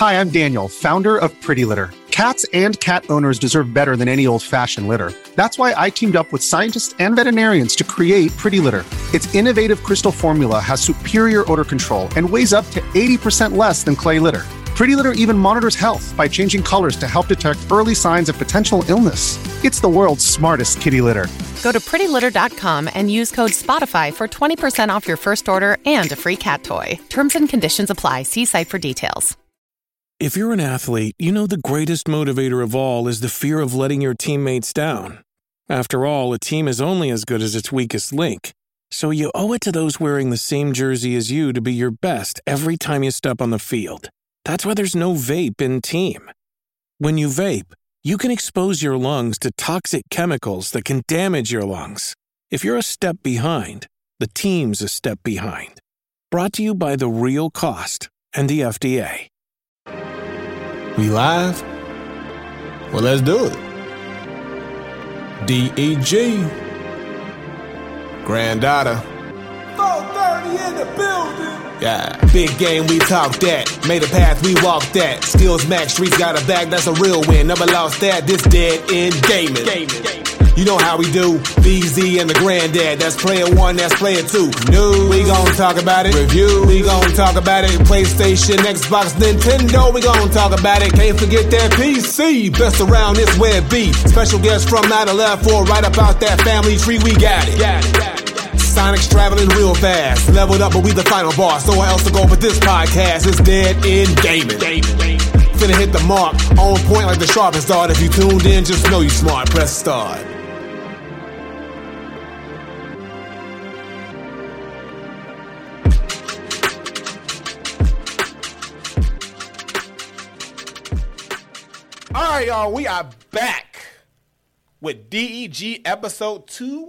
Hi, I'm Daniel, founder of Pretty Litter. Cats and cat owners deserve better than any old-fashioned litter. That's why I teamed up with scientists and veterinarians to create Pretty Litter. Its innovative crystal formula has superior odor control and weighs up to 80% less than clay litter. Pretty Litter even monitors health by changing colors to help detect early signs of potential illness. It's the world's smartest kitty litter. Go to prettylitter.com and use code SPOTIFY for 20% off your first order and a free cat toy. Terms and conditions apply. See site for details. If you're an athlete, you know the greatest motivator of all is the fear of letting your teammates down. After all, a team is only as good as its weakest link. So you owe it to those wearing the same jersey as you to be your best every time you step on the field. That's why there's no vape in team. When you vape, you can expose your lungs to toxic chemicals that can damage your lungs. If you're a step behind, the team's a step behind. Brought to you by The Real Cost and the FDA. We live? Well, let's do it. DEG. Granddaughter. 4:30 in the building. Yeah. Big game, we talk that. Made a path, we walk that. Skills max, streets got a bag, that's a real win. Never lost that, this dead end gaming. You know how we do. BZ and the granddad, that's player one, that's player two. New, we gon' talk about it. Review, we gon' talk about it. PlayStation, Xbox, Nintendo, we gon' talk about it. Can't forget that PC, best around this web B. Special guest from 9 to left for right about that family tree, we got it. Sonic's traveling real fast. Leveled up, but we the final boss. Nowhere else to go but this podcast. It's dead in gaming. Finna hit the mark. On point like the sharpest dart. If you tuned in, just know you smart. Press start. All right, y'all, we are back with DEG episode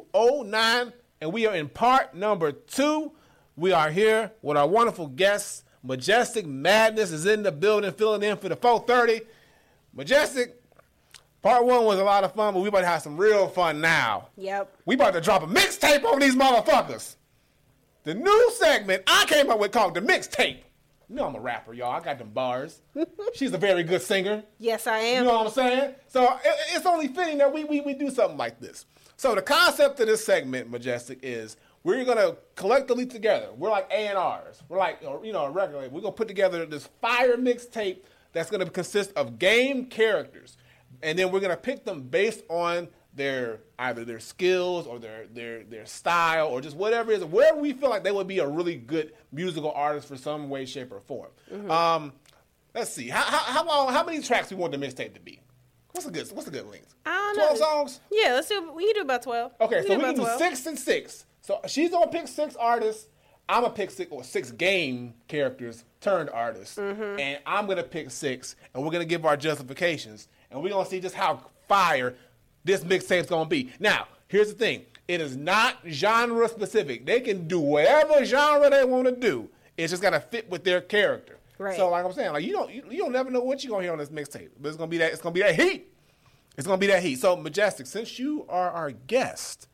209. And we are in part number 2. We are here with our wonderful guests. Majestic Madness is in the building, filling in for the 4:30. Majestic, part 1 was a lot of fun, but we about to have some real fun now. Yep. We about to drop a mixtape on these motherfuckers. The new segment I came up with called the mixtape. You know I'm a rapper, y'all. I got them bars. She's a very good singer. Yes, I am. You know what I'm saying? So it's only fitting that we do something like this. So the concept of this segment, Majestic, is we're going to collectively together. We're like A&Rs. We're like, you know, a record label. We're going to put together this fire mixtape that's going to consist of game characters. And then we're going to pick them based on either their skills or their style or just whatever it is. Wherever we feel like they would be a really good musical artist for some way, shape, or form. Mm-hmm. Let's see. How many tracks we want the mixtape to be? What's a good length? I don't 12 know. songs? Yeah, we can do about 12. Okay, so we can do 12. 6 and 6. So she's gonna pick 6 artists. I'm gonna pick 6 game characters turned artists, and I'm gonna pick 6, and we're gonna give our justifications, and we're gonna see just how fire this mixtape's gonna be. Now, here's the thing: it is not genre specific. They can do whatever genre they want to do. It's just gotta fit with their character. Right. So, like I'm saying, like you don't never know what you're gonna hear on this mixtape, but it's gonna be that heat. It's gonna be that heat. So, Majestic, since you are our guest,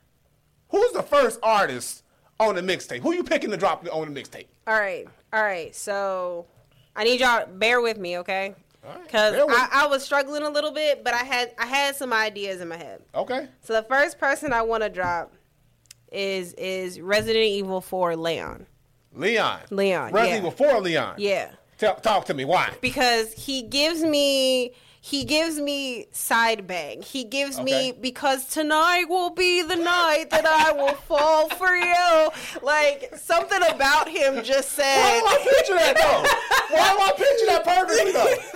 who's the first artist on the mixtape? Who you picking to drop on the mixtape? All right. So I need y'all bear with me, okay? Because I was struggling a little bit, but I had some ideas in my head. Okay. So the first person I want to drop is Resident Evil 4 Leon. Leon. Resident Evil 4 Leon. Yeah. Talk to me. Why? Because he gives me side bang. He gives me, because tonight will be the night that I will fall for you. Like, something about him just said. Why do I picture that, though? Why do I picture that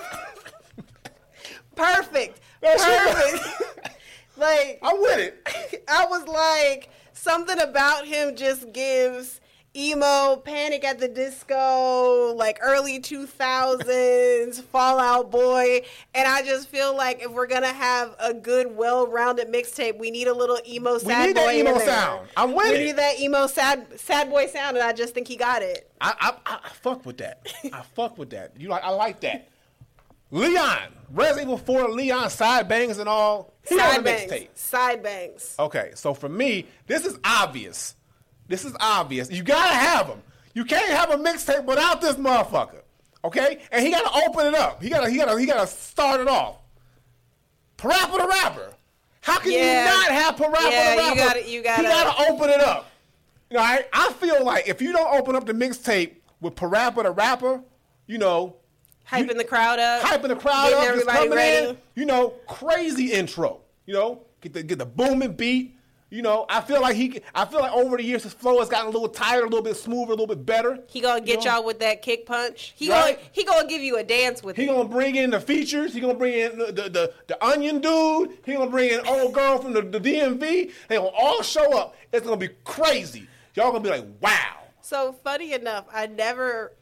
perfectly, though? Perfect. Like, I'm with it. I was like, something about him just gives emo, Panic at the Disco, like early 2000s, Fall Out Boy. And I just feel like if we're going to have a good, well-rounded mixtape, we need a little emo, sad boy. We need that emo sound. I'm with it. We need that emo, sad boy sound, and I just think he got it. I fuck with that. I fuck with that. I like that. Leon. Resident Evil 4 Leon, side bangs and all. Side bangs. Okay, so for me, this is obvious. You gotta have them. You can't have a mixtape without this motherfucker. Okay, and he got to open it up. He got to start it off. Parappa the Rapper. How can you not have Parappa the Rapper? You He got to open it up. You know, I feel like if you don't open up the mixtape with Parappa the Rapper, you know, hyping the crowd up, getting everybody ready. You know, crazy intro. You know, get the booming beat. You know, I feel like over the years his flow has gotten a little tighter, a little bit smoother, a little bit better. He gonna get y'all with that kick punch. He gonna give you a dance with it. He gonna bring in the features. He gonna bring in the Onion dude. He gonna bring in old girl from the DMV. They gonna all show up. It's gonna be crazy. Y'all gonna be like, wow. So funny enough, I never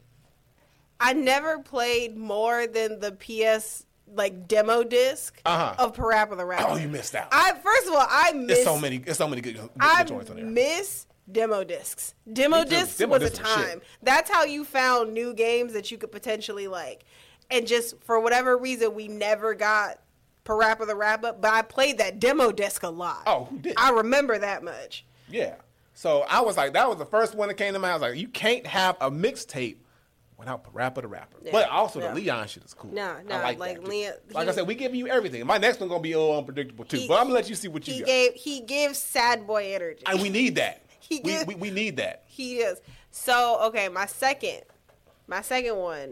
played more than the PS demo disc of Parappa the Rapper. Oh, you missed out. First of all, I miss. It's so many good joints on there. I miss demo discs. Demo discs was a time. That's how you found new games that you could potentially like. And just for whatever reason, we never got Parappa the Rapper, but I played that demo disc a lot. Oh, who did? I remember that much. Yeah. So I was like, that was the first one that came to mind. I was like, you can't have a mixtape without Parappa the Rapper. Yeah, but also the Leon shit is cool. No, I like Leon. Like I said, we giving you everything. My next one gonna be a little unpredictable too. But I'm gonna let you see what you got. He gives sad boy energy. And we need that. we need that. He is. So okay, my second one.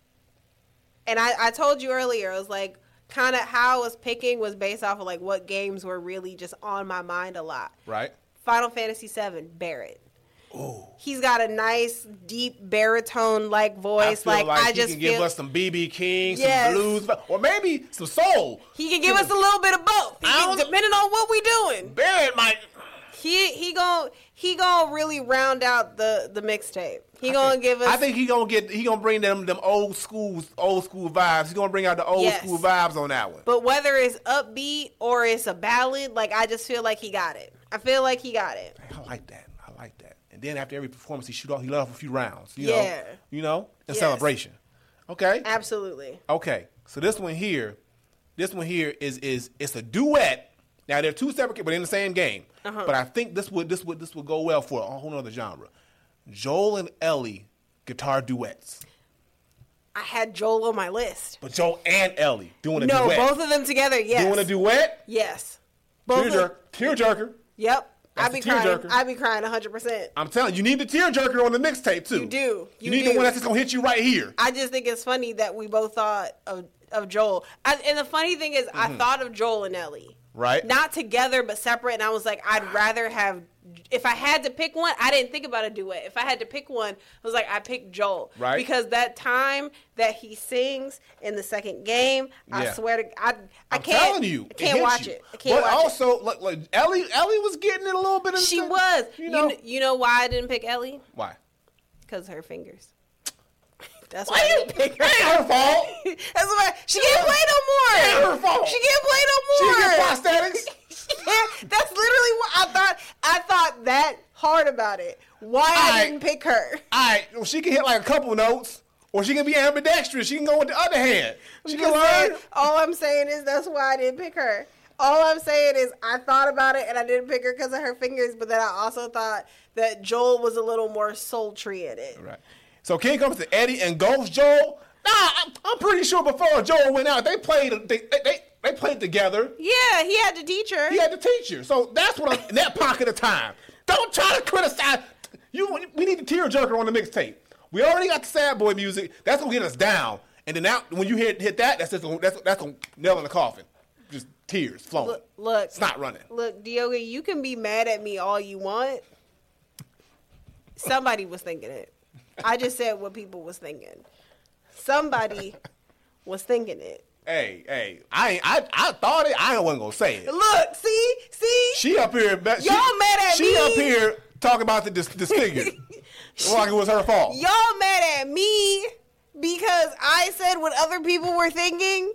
And I told you earlier, it was like kind of how I was picking was based off of like what games were really just on my mind a lot. Right. Final Fantasy VII, Barrett. Ooh. He's got a nice, deep baritone-like voice. I feel he can give us some BB King, yes, some blues, or maybe some soul. He can give us a little bit of both. Depending on what we doing. Barrett might. He gonna really round out the mixtape. He gonna give us. I think he gonna bring them old school vibes. He's gonna bring out the old school vibes on that one. But whether it's upbeat or it's a ballad, I just feel like he got it. I feel like he got it. I like that. And then after every performance, he let off a few rounds. In celebration. Okay. Absolutely. Okay. So this one here is it's a duet. Now they're two separate, but in the same game. But I think this would go well for a whole other genre. Joel and Ellie guitar duets. I had Joel on my list. But Joel and Ellie doing a duet. No, both of them together. Yes. Doing a duet. Yes. Tearjerker. Yep. I'd be crying 100%. I'm telling you, need the tearjerker on the mixtape too. You do. You need the one that's just gonna hit you right here. I just think it's funny that we both thought of Joel. And the funny thing is, I thought of Joel and Ellie. Right. Not together, but separate. And I was like, I'd rather have. If I had to pick one, I didn't think about a duet. If I had to pick one, I was like, I picked Joel. Right. Because that time that he sings in the second game, I swear to God, I can't. I'm telling you, I can't watch it. But also, like Ellie was getting it a little bit. She was. You know why I didn't pick Ellie? Why? Because her fingers. That's why I didn't pick her. Ain't her fault. That's why she can't play no more. Ain't her fault. She can't play no more. She get prosthetics. That's literally what I thought that hard about it. Why I didn't pick her. All right, well, she can hit like a couple notes, or she can be ambidextrous. She can go with the other hand. She can learn. All I'm saying is that's why I didn't pick her. All I'm saying is I thought about it and I didn't pick her because of her fingers, but then I also thought that Joel was a little more sultry in it. Right. So King comes to Eddie and Ghost Joel. I'm pretty sure before Joel went out, they played together. Yeah, he had to teach her. He had to teach her. So that's what I'm in that pocket of time. Don't try to criticize. We need the tearjerker on the mixtape. We already got the sad boy music. That's gonna get us down. And then now, when you hit that, that's a nail in the coffin. Just tears flowing. Look, it's not running. Look, Diogo, you can be mad at me all you want. Somebody was thinking it. I just said what people was thinking. Somebody was thinking it. Hey, I thought it. I wasn't gonna say it. Look, see. She up here. Y'all mad at me. She up here talking about the disfigured. Like it was her fault. Y'all mad at me because I said what other people were thinking.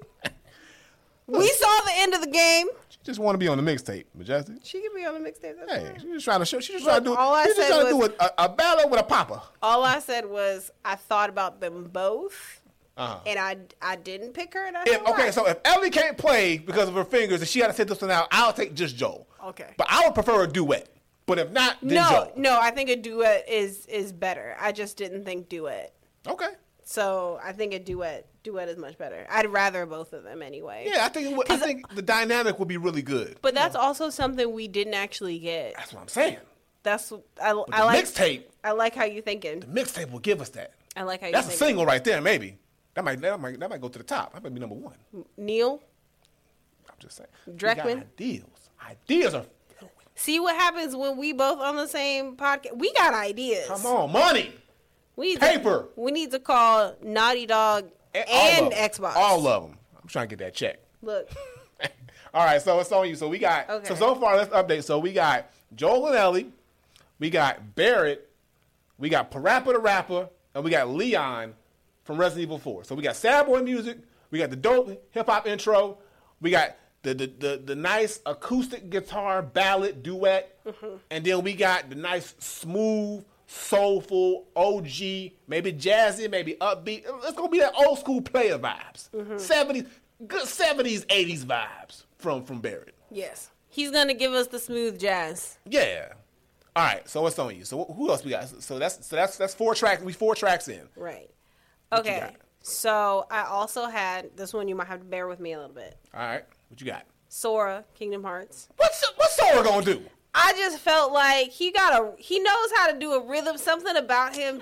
We saw the end of the game. She just want to be on the mixtape, Majestic. She can be on the mixtape. Hey, she's just trying to show. She's just trying to do a ballad with a papa. All I said was I thought about them both. And I didn't pick her. And so if Ellie can't play because of her fingers and she had to sit this one out, I'll take just Joel. Okay. But I would prefer a duet. But if not, then Joel. No, I think a duet is better. I just didn't think duet. Okay. So I think a duet is much better. I'd rather both of them anyway. Yeah, I think the dynamic would be really good. But that's also something we didn't actually get. That's what I'm saying. I like mixtape. I like how you thinking. The mixtape will give us that. I like how you. That's thinking. a single right there. Maybe that might go to the top. That might be number one. Neil. I'm just saying. Dreckman. Ideas are. See what happens when we both on the same podcast. We got ideas. Come on, money. Paper. We need to call Naughty Dog and Xbox. All of them. I'm trying to get that check. Look. All right, so it's on you. So we got. Okay. So far, let's update. So we got Joel and Ellie. We got Barrett. We got Parappa the Rapper, and we got Leon from Resident Evil 4. So we got sad boy music. We got the dope hip hop intro. We got the nice acoustic guitar ballad duet, and then we got the nice smooth, soulful OG, maybe jazzy, maybe upbeat. It's gonna be that old school player vibes, 70s, good 70s, 80s vibes from Barrett. Yes, he's gonna give us the smooth jazz. Yeah. All right, so what's on you? So who else we got? So that's 4 tracks. We 4 tracks in. Right. What you Okay. got? So I also had this one. You might have to bear with me a little bit. All right, what you got? Sora, Kingdom Hearts. What's Sora gonna do? I just felt like he knows how to do a rhythm. Something about him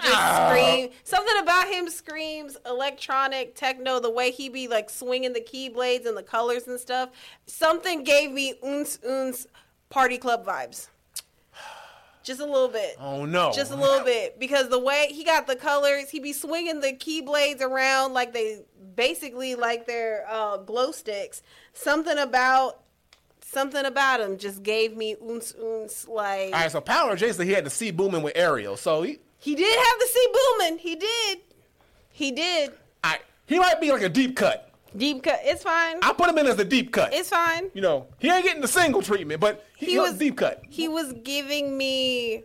screams electronic techno. The way he be like swinging the keyblades and the colors and stuff. Something gave me uns Party Club vibes. Just a little bit. Oh no. Just a little bit, because the way he got the colors, he be swinging the keyblades around like they basically like they're glow sticks. Something about him just gave me uns like. All right, so Power Jason, he had the C booming with Ariel, so he did have the C booming. He did. All right, he might be like a deep cut. Deep cut. It's fine. I put him in as a deep cut. It's fine. You know, he ain't getting the single treatment, but he was deep cut. He was giving me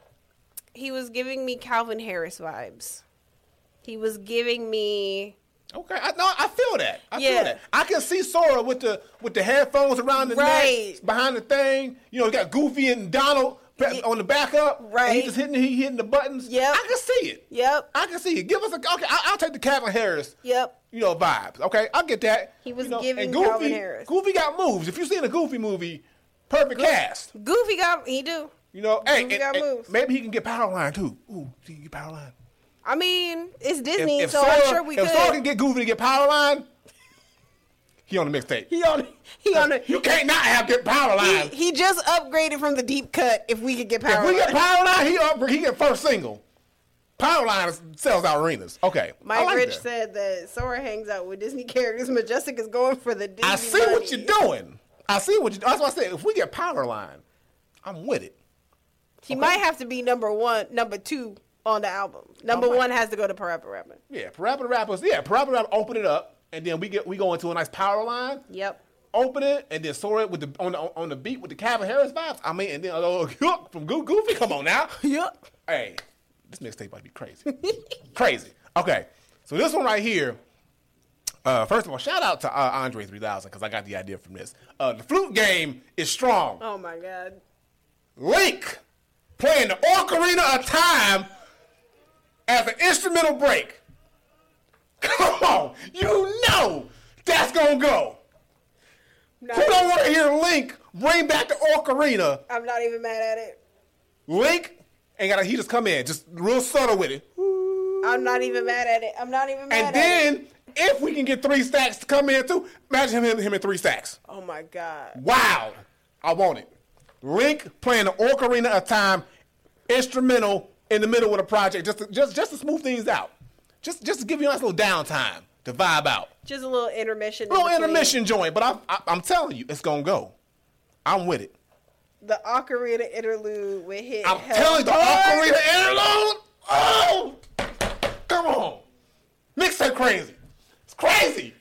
Calvin Harris vibes. He was giving me. Okay, I feel that. I feel that. I can see Sora with the headphones around the neck, behind the thing. You know, he got Goofy and Donald on the backup. Right. He just hitting the buttons. Yep. I can see it. Yep. I can see it. Give us okay. I'll take the Calvin Harris. Yep. You know, vibes. Okay, I'll get that. He was giving and Calvin Harris. Goofy got moves. If you've seen a Goofy movie, perfect cast. Goofy do. You know, Goofy got moves. Maybe he can get Powerline too. Ooh, he can get Powerline. I mean, it's Disney, if so Sora, I'm sure we could. If Sora can get Goofy to get Powerline, he on the mixtape. He on the. You can't not have get Powerline. He just upgraded from the deep cut. If we could get Powerline. If we get Powerline, he get first single. Powerline sells out arenas. Okay. Mike Rich said that Sora hangs out with Disney characters. Majestic is going for the Disney. I see what you're doing. That's why I said if we get Powerline, I'm with it. He might have to be number 2 on the album. Number 1 has to go to Parappa Rapper. Yeah, Parappa Rapper open it up, and then we go into a nice Powerline. Yep. Open it, and then Sora with on the beat with the Calvin Harris vibes. I mean, and then from Goofy. Come on now. Yep. Hey. This mixtape about to be crazy. Crazy. Okay. So this one right here, first of all, shout out to Andre 3000 because I got the idea from this. The flute game is strong. Oh, my God. Link playing the Ocarina of Time as an instrumental break. Come on. You know that's going to go. Who don't want to hear Link bring back the Ocarina? I'm not even mad at it. Link he just come in, just real subtle with it. I'm not even mad at it. And then, if we can get 3 stacks to come in too, imagine him in 3 stacks. Oh my God. Wow. I want it. Link playing the Ocarina of Time instrumental in the middle of the project, just to smooth things out. Just to give you a nice little downtime to vibe out. Just a little intermission. Intermission joint, but I'm telling you, it's gonna go. I'm with it. The Ocarina interlude with hit. I'm telling you, the Ocarina interlude. Oh, come on, mixtape crazy. It's crazy.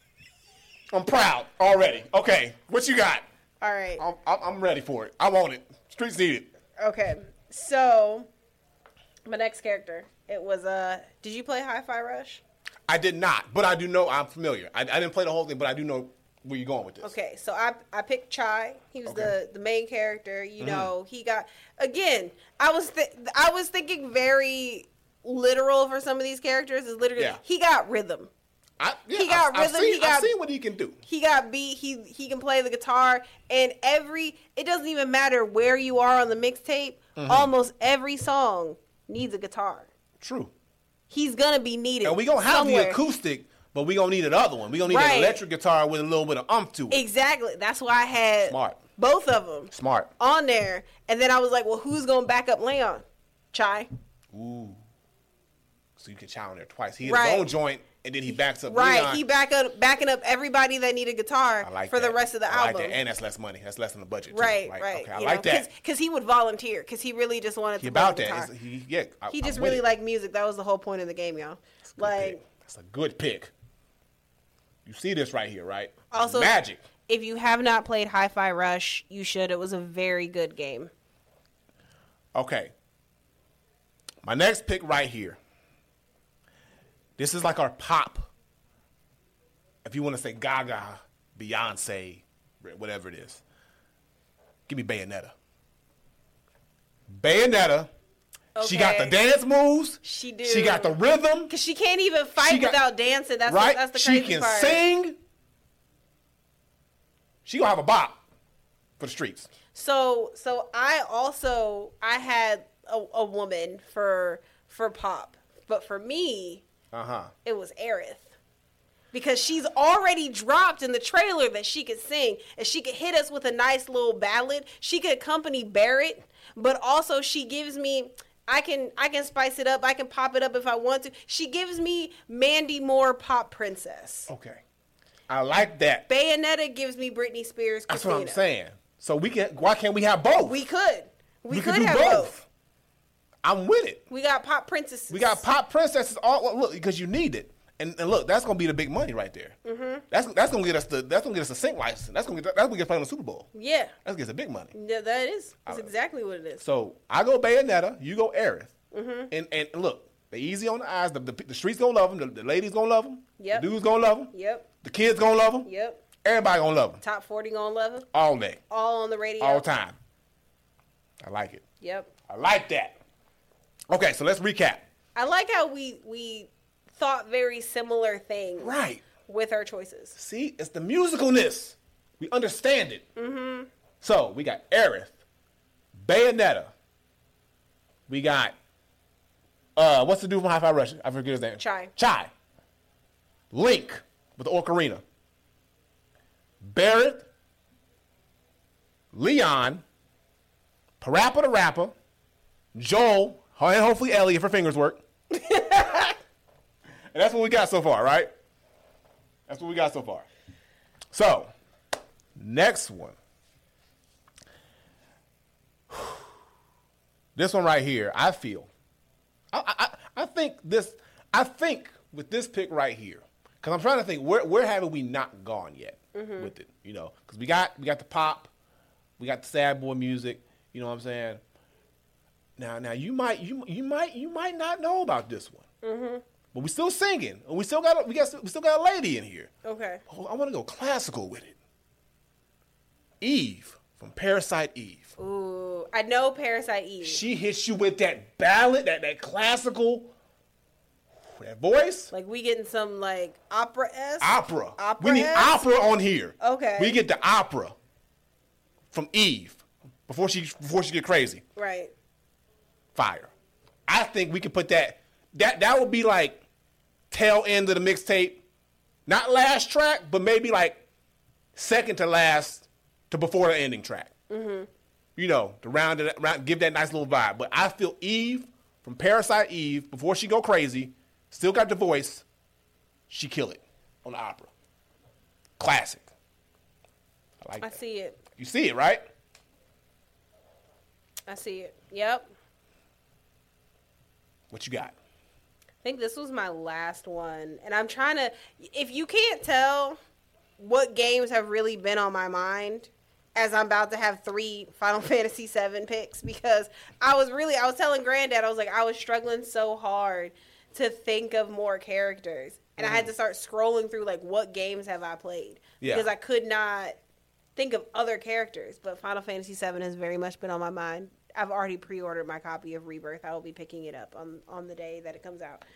I'm proud already. Okay, what you got? All right, I'm ready for it. I want it. Streets need it. Okay, so my next character, it was Did you play Hi-Fi Rush? I did not, but I do know. I'm familiar. I didn't play the whole thing, but I do know where you're going with this. Okay, so I picked Chai. He was the main character. You know, he got again. I was thinking very literal for some of these characters. Is literally he got rhythm. He got rhythm. I've seen what he can do. He got beat. He can play the guitar, and it doesn't even matter where you are on the mixtape. Almost every song needs a guitar. True. He's gonna be needed. And we gonna have somewhere. the acoustic, but we gonna need another one. We gonna need an electric guitar with a little bit of umph to it. Exactly. That's why I had both of them on there, and then I was like, well, who's gonna back up Leon? Chai. Ooh. So you can Chai on there twice. He had his own joint. And then he backs up Leon. He backing up everybody that need a guitar for the rest of the album. I like that. And that's less money. That's less than the budget, too. Right. Okay, I like that. Because he would volunteer. Because he really just wanted to play the guitar. He just really liked music. That was the whole point of the game, y'all. That's a good pick. You see this right here, right? Also, Magic. If you have not played Hi-Fi Rush, you should. It was a very good game. Okay. My next pick right here. This is like our pop. If you want to say Gaga, Beyonce, whatever it is. Give me Bayonetta. Bayonetta. Okay. She got the dance moves. She do. She got the rhythm. Because she can't even fight without dancing. That's the crazy part. She can part. sing. She gonna have a bop for the streets. So I had a woman for pop. But for me, it was Aerith. Because she's already dropped in the trailer that she could sing, and she could hit us with a nice little ballad. She could accompany Barrett, but also she gives me, I can spice it up. I can pop it up if I want to. She gives me Mandy Moore pop princess. Okay, I like that. Bayonetta gives me Britney Spears. That's Christina. what I'm saying. So why can't we have both? We could. We could do have both. I'm with it. We got pop princesses. We got pop princesses. Look, because you need it, and look, that's gonna be the big money right there. Mm-hmm. That's gonna get us a sync license. That's gonna get played on the Super Bowl. Yeah, that's gonna get the big money. Yeah, that is. That's exactly what it is. So I go Bayonetta, you go Aerith, and look, they easy on the eyes. The streets gonna love them. The ladies gonna love them. Yep. The dudes gonna love them. Yep. The kids gonna love them. Yep. Everybody gonna love them. Top 40 gonna love them. All day. All on the radio. All time. I like it. Yep. I like that. Okay, so let's recap. I like how we thought very similar things. Right. With our choices. See, it's the musicalness. We understand it. Mm-hmm. So we got Aerith, Bayonetta. We got what's the dude from Hi-Fi Rush? I forget his name. Chai. Link with the Ocarina. Barrett, Leon, Parappa the Rapper, Joel, and hopefully Ellie if her fingers work. And that's what we got so far, right? That's what we got so far. So, next one. This one right here, I feel. I think with this pick right here, because I'm trying to think, where haven't we not gone yet with it? You know, because we got the pop, we got the sad boy music. You know what I'm saying? Now you might not know about this one, but we still singing, and we still got a lady in here. Okay. Oh, I want to go classical with it. Eve from Parasite Eve. Ooh, I know Parasite Eve. She hits you with that ballad, that classical. That voice? Like we getting some like opera-esque? Opera. We need opera on here. Okay. We get the opera from Eve before she get crazy. Right. Fire. I think we could put that would be like tail end of the mixtape. Not last track, but maybe like second to last to before the ending track. Mm-hmm. You know, to round give that nice little vibe. But I feel Eve from Parasite Eve, before she go crazy, still got the voice. She kill it on the opera. Classic. I like that. I see it. You see it, right? I see it. Yep. What you got? I think this was my last one. And I'm trying to, if you can't tell what games have really been on my mind, as I'm about to have 3 Final Fantasy VII picks, because I was telling Granddad, I was like, I was struggling so hard to think of more characters. And I had to start scrolling through, like, what games have I played? Yeah. Because I could not think of other characters. But Final Fantasy VII has very much been on my mind I've already pre-ordered my copy of Rebirth. I will be picking it up on the day that it comes out.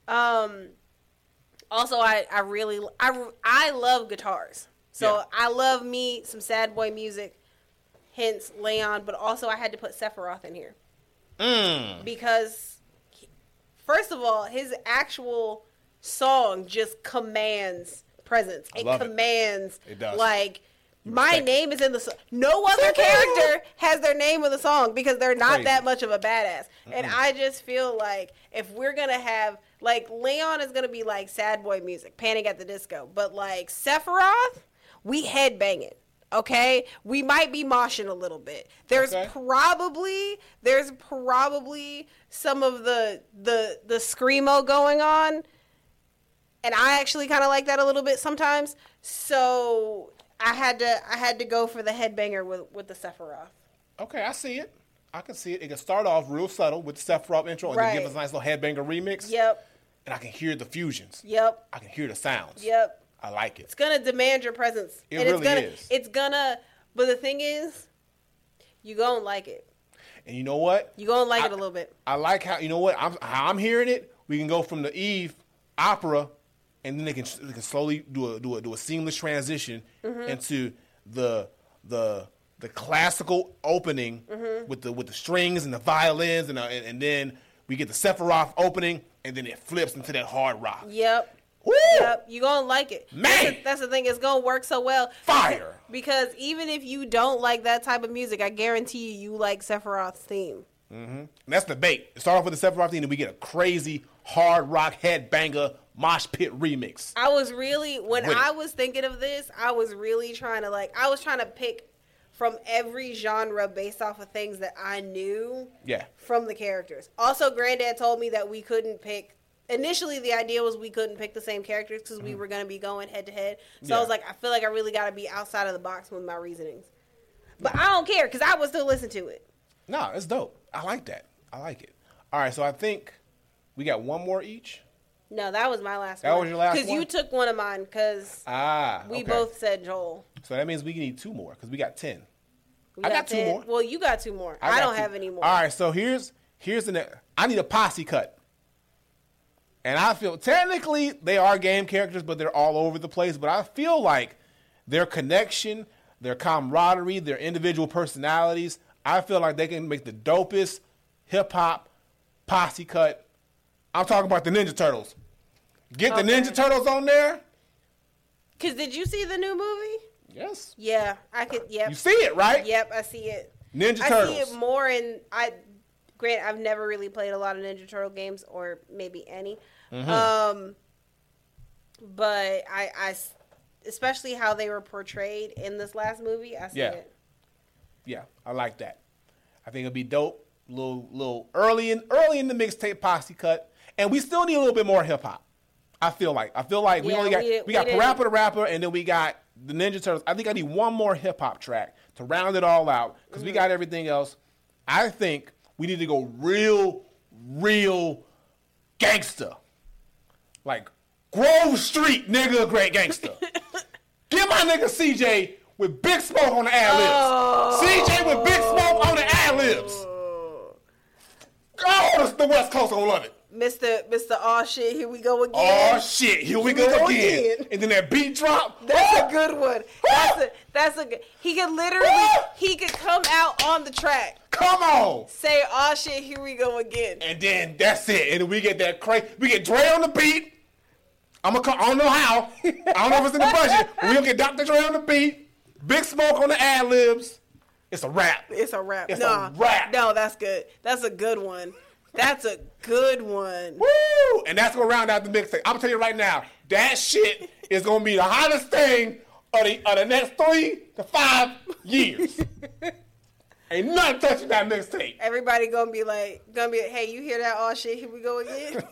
Also, I love guitars. So Yeah. I love me some sad boy music, hence Leon, but also I had to put Sephiroth in here. Because, first of all, his actual song just commands presence. It commands, It does. like, my respect name is in the song. No other character has their name in the song because they're not Crazy. that much of a badass. And I just feel like if we're going to have, like, Leon is going to be like sad boy music, Panic at the Disco. But, like, Sephiroth, we headbang it. Okay, we might be moshing a little bit. There's probably some of the screamo going on, and I actually kind of like that a little bit sometimes. So I had to go for the headbanger with the Sephiroth. Okay, I see it. I can see it. It can start off real subtle with the Sephiroth intro and then give us a nice little headbanger remix. Yep. And I can hear the fusions. Yep. I can hear the sounds. Yep. I like it. It's gonna demand your presence. It really is. It's gonna. But the thing is, you gonna like it. And you know what? You gonna like it a little bit. I like how, you know what? How I'm hearing it. We can go from the Eve opera, and then they can slowly do a seamless transition into the classical opening with the strings and the violins, and then we get the Sephiroth opening, and then it flips into that hard rock. Yep. Woo! Yep, you gonna like it. Man! That's the thing. It's gonna work so well. Fire! Because even if you don't like that type of music, I guarantee you like Sephiroth's theme. And that's the bait. Start off with the Sephiroth theme, and we get a crazy hard rock headbanger mosh pit remix. I was really, when I was thinking of this, I was really trying to pick from every genre based off of things that I knew from the characters. Also, Granddad told me that we couldn't pick. Initially, the idea was we couldn't pick the same characters because we were going to be going head to head. So I was like, I feel like I really got to be outside of the box with my reasonings. But I don't care because I would still listen to it. No, it's dope. I like that. I like it. All right, so I think we got one more each. No, that was my last one. That was your last one? Because you took one of mine because we both said Joel. So that means we need two more because we got 10. I got 2 more. Well, you got 2 more. I don't have any more. All right, so here's I need a posse cut. And I feel technically they are game characters, but they're all over the place. But I feel like their connection, their camaraderie, their individual personalities, I feel like they can make the dopest hip-hop posse cut. I'm talking about the Ninja Turtles. Get the Ninja Turtles on there. Because did you see the new movie? Yes. Yeah, I could. Yep. You see it, right? Yep, I see it. Ninja Turtles. I see it more in. Grant, I've never really played a lot of Ninja Turtle games, or maybe any. But I, especially how they were portrayed in this last movie, I see it. Yeah, I like that. I think it'll be dope. Little early in the mixtape posse cut, and we still need a little bit more hip hop. I feel like we only got Parappa the Rapper, and then we got the Ninja Turtles. I think I need one more hip hop track to round it all out because we got everything else. I think we need to go real gangster, like Grove Street nigga, great gangster. Get my nigga CJ with Big Smoke on the ad-libs. CJ with Big Smoke on the ad-libs. Oh, the West Coast gonna love it. Mr. Aw shit, here we go again. Oh shit, here we go again. And then that beat drop. That's a good one. That's a good. He could come out on the track. Come on. Say, "Aw shit, here we go again." And then that's it. And then we get that we get Dre on the beat. I don't know how. I don't know if it's in the budget. We'll get Dr. Dre on the beat. Big Smoke on the ad-libs. It's a rap. It's a rap. It's a rap. No, that's good. That's a good one. That's a good one. Woo! And that's going to round out the mixtape. I'm going to tell you right now, that shit is going to be the hottest thing of the next 3 to 5 years. Ain't nothing touching that mixtape. Everybody gonna be, hey, you hear that? Oh shit, here we go again.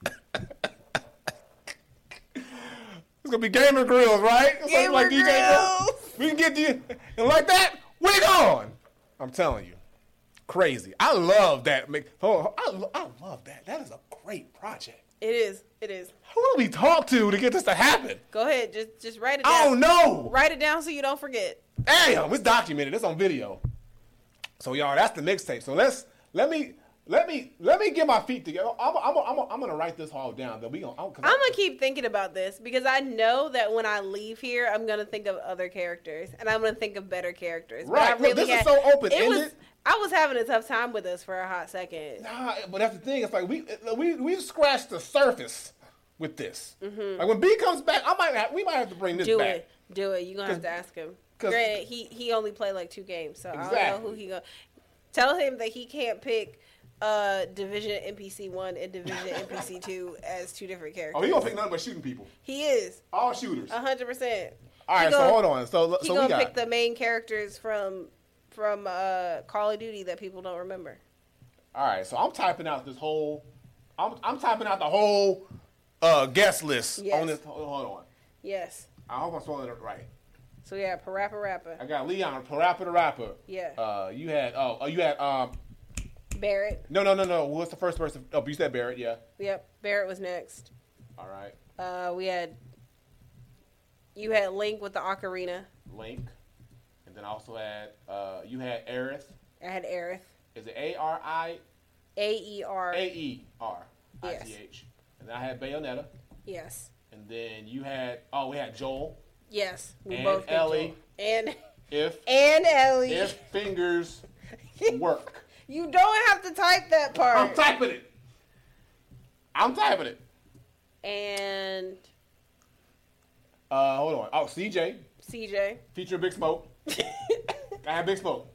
It's gonna be Gamer Grills, right? Gamer like Grills. DJ we can get you, and like that, we gone. I'm telling you, crazy. I love that. I love that. That is a great project. It is. It is. Who do we talk to get this to happen? Go ahead, just write it down. I don't know. Write it down so you don't forget. Damn, it's documented. It's on video. So y'all, that's the mixtape. So let me get my feet together. I'm gonna write this all down. Then I'm gonna keep thinking about this because I know that when I leave here, I'm gonna think of other characters and I'm gonna think of better characters. Right. Look, this is so open ended. I was having a tough time with this for a hot second. Nah, but that's the thing. It's like we scratched the surface with this. Mm-hmm. Like when B comes back, we might have to bring this back. Do it. You're gonna have to ask him. Granted, he only played like 2 games, so exactly. I don't know who he gonna. Tell him that he can't pick Division NPC 1 and Division NPC 2 as 2 different characters. Oh, he gonna pick nothing but shooting people. He is. All shooters. 100%. All right, so hold on. So he gonna pick the main characters from Call of Duty that people don't remember. All right, so I'm typing out this whole. I'm typing out the whole guest list on this. Hold on. Yes. I hope I'm spelling it right. So yeah, Parappa Rapper. I got Leon, Parappa the Rapper. Yeah. You had Barrett. No. What's the first person? Oh, you said Barrett, yeah. Yep. Barrett was next. All right. You had Link with the ocarina. Link. And then I also had you had Aerith. I had Aerith. Is it A-R-I? A-E-R. A-E-R. Yes. I-T-H. And then I had Bayonetta. Yes. And then we had Joel. Yes, we and both Ellie. And Ellie. If If fingers work. You don't have to type that part. I'm typing it. And hold on. Oh, CJ. Featuring Big Smoke. I had Big Smoke.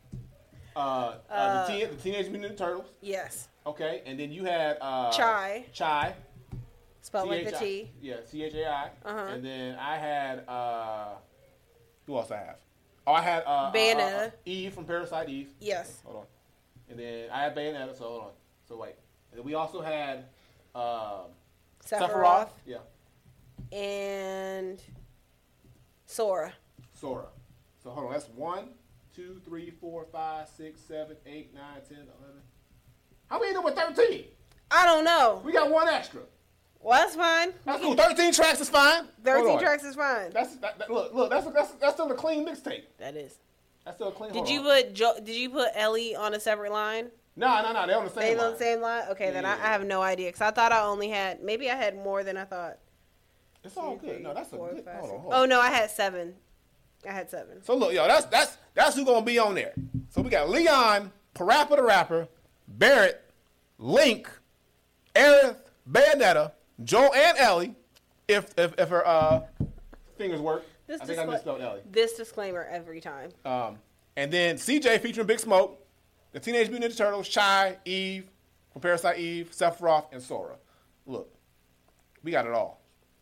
The Teenage Mutant Ninja Turtles. Yes. Okay, and then you had Chai. Spelled C-H-I, like the T. Yeah, C-H-A-I. Uh-huh. And then I had, who else I have? Oh, I had Bayonetta. Eve from Parasite Eve. Yes. Hold on. And then I had Bayonetta, so hold on. So wait. And then we also had Sephiroth. Yeah. And Sora. So hold on. That's 1, 2, 3, 4, 5, 6, 7, 8, 9, 10, 11. How many number 13? I don't know. We got 1 extra. Well, that's fine. That's cool. 13 tracks is fine. 13 tracks is fine. Look. That's still a clean mixtape. That is. That's still a clean. Did you put Ellie on a separate line? No. They're on the same line. They on the same line? Okay, then I have no idea. Because I thought I only had, maybe I had more than I thought. It's all good. No, that's a good. Hold on. Oh, no, I had 7. So look, yo, that's who's gonna be on there. So we got Leon, Parappa the Rapper, Barrett, Link, Aerith, Bayonetta, Joel, and Ellie. If her fingers work. I think I misspelled Ellie. This disclaimer every time. And then CJ featuring Big Smoke, the Teenage Mutant Ninja Turtles, Chai, Eve from Parasite Eve, Sephiroth, and Sora. Look, we got it all.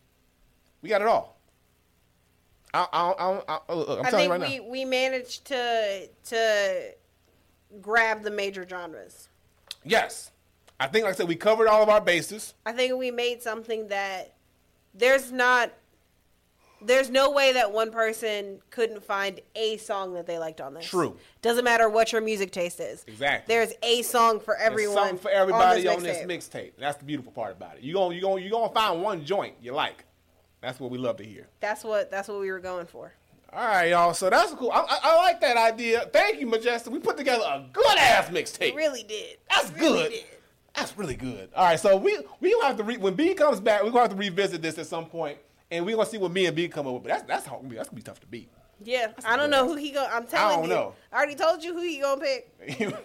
I'm telling you right now. I think we managed to grab the major genres. Yes. I think, like I said, we covered all of our bases. I think we made something that there's no way that one person couldn't find a song that they liked on this. True. Doesn't matter what your music taste is. Exactly. There's a song for everyone. There's something for everybody on this mixtape. That's the beautiful part about it. You're gonna find one joint you like. That's what we love to hear. That's what we were going for. All right, y'all. So that's cool. I like that idea. Thank you, Majestic. We put together a good ass mixtape. We really did. That's good. That's really good. All right, so we gonna have to when B comes back, we're gonna have to revisit this at some point, and we're gonna see what me and B come up with. But that's gonna be tough to beat. Yeah, I don't know who he gonna. I'm telling you. I don't know. I already told you who he gonna pick.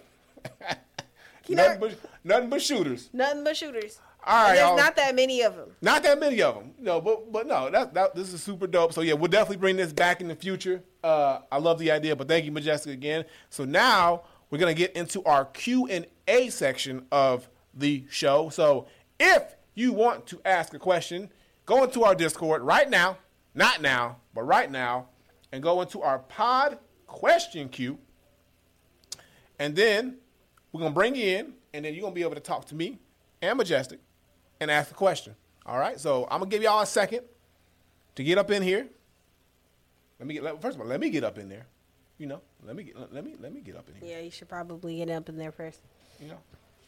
Nothing but shooters. Nothing but shooters. All right, there's not that many of them. Not that many of them. No, but no, this is super dope. So yeah, we'll definitely bring this back in the future. I love the idea, but thank you, Majestic, again. So now we're gonna get into our Q&A section of the show. So if you want to ask a question, go into our Discord right now, not now, but right now, and go into our pod question queue, and then we're gonna bring you in, and then you're gonna be able to talk to me and Majestic and ask a question. All right, so I'm gonna give y'all a second to get up in here. First of all, let me get up in there. You know, let me get up in here. Yeah, you should probably get up in there first. You know.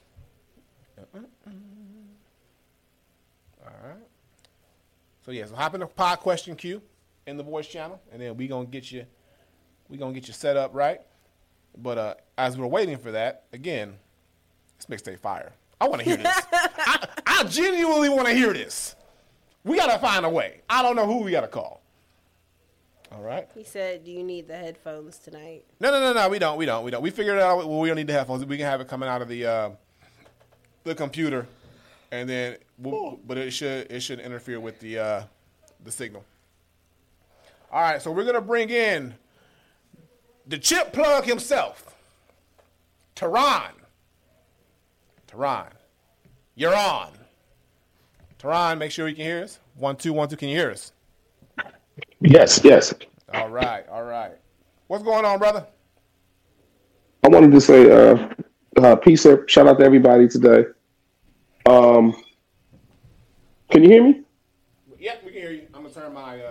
All right. So yeah, so hop in the pod question queue in the voice channel, and then we gonna get you set up right. But as we're waiting for that, again, this mixtape fire. I want to hear this. I genuinely want to hear this. We got to find a way. I don't know who we got to call. All right. He said, do you need the headphones tonight? No. We don't. We figured out we don't need the headphones. We can have it coming out of the computer, and then, but it should interfere with the signal. All right. So we're going to bring in the chip plug himself, Teron. Teron, you're on. Teron, make sure you can hear us. 1 2 1 2. Can you hear us? Yes. All right. What's going on, brother? I wanted to say peace. Shout out to everybody today. Can you hear me? Yep, we can hear you. I'm gonna turn my.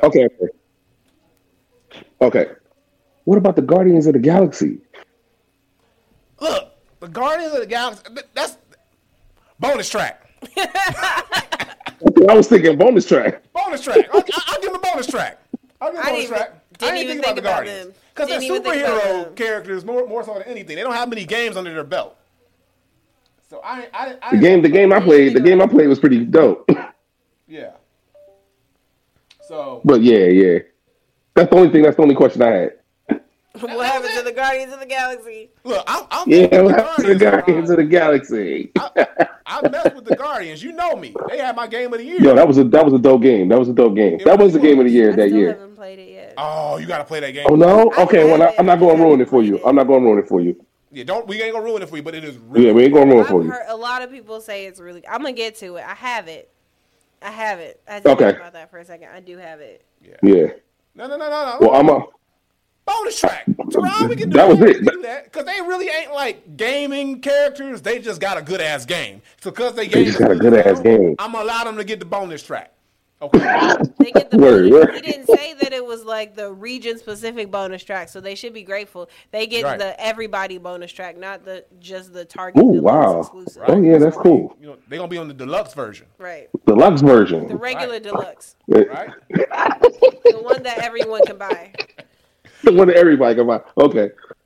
Okay. What about the Guardians of the Galaxy? Look, the Guardians of the Galaxy. That's bonus track. I was thinking bonus track. Bonus track. I'll give him a bonus track. I didn't even think about the Guardians because they're superhero characters more so than anything. They don't have many games under their belt. So the game I played was pretty dope. Yeah. So. But yeah. That's the only question I had. What happened to the Guardians of the Galaxy? Look, I'm what happened to the Guardians of the Galaxy? I mess with the Guardians. You know me. They had my game of the year. Yo, that was a dope game. That was a dope game. That was the game of the year that year. I haven't played it yet. Oh, you got to play that game. Oh no? Okay, well I'm not going to ruin it for you. Yeah, we ain't gonna ruin it for you, but it is really. Yeah, we ain't gonna ruin it for you. I've heard a lot of people say it's really. I'm gonna get to it. I have it. I did okay. Think about that for a second. I do have it. Yeah. No. Well, I'm a bonus track. Teron, we can do that. Was it? Do that because they really ain't like gaming characters. They just got a good ass game. So because they just got a good ass game, I'm gonna allow them to get the bonus track. Okay. They get the bonus. He didn't say that it was like the region specific bonus track, so they should be grateful. They get the everybody bonus track, not just the Target. Oh wow! Exclusive. Oh yeah, that's cool. You know, they're gonna be on the deluxe version. Right. Deluxe version. The regular deluxe. Right. The one that everyone can buy. The one that everybody can buy. Okay.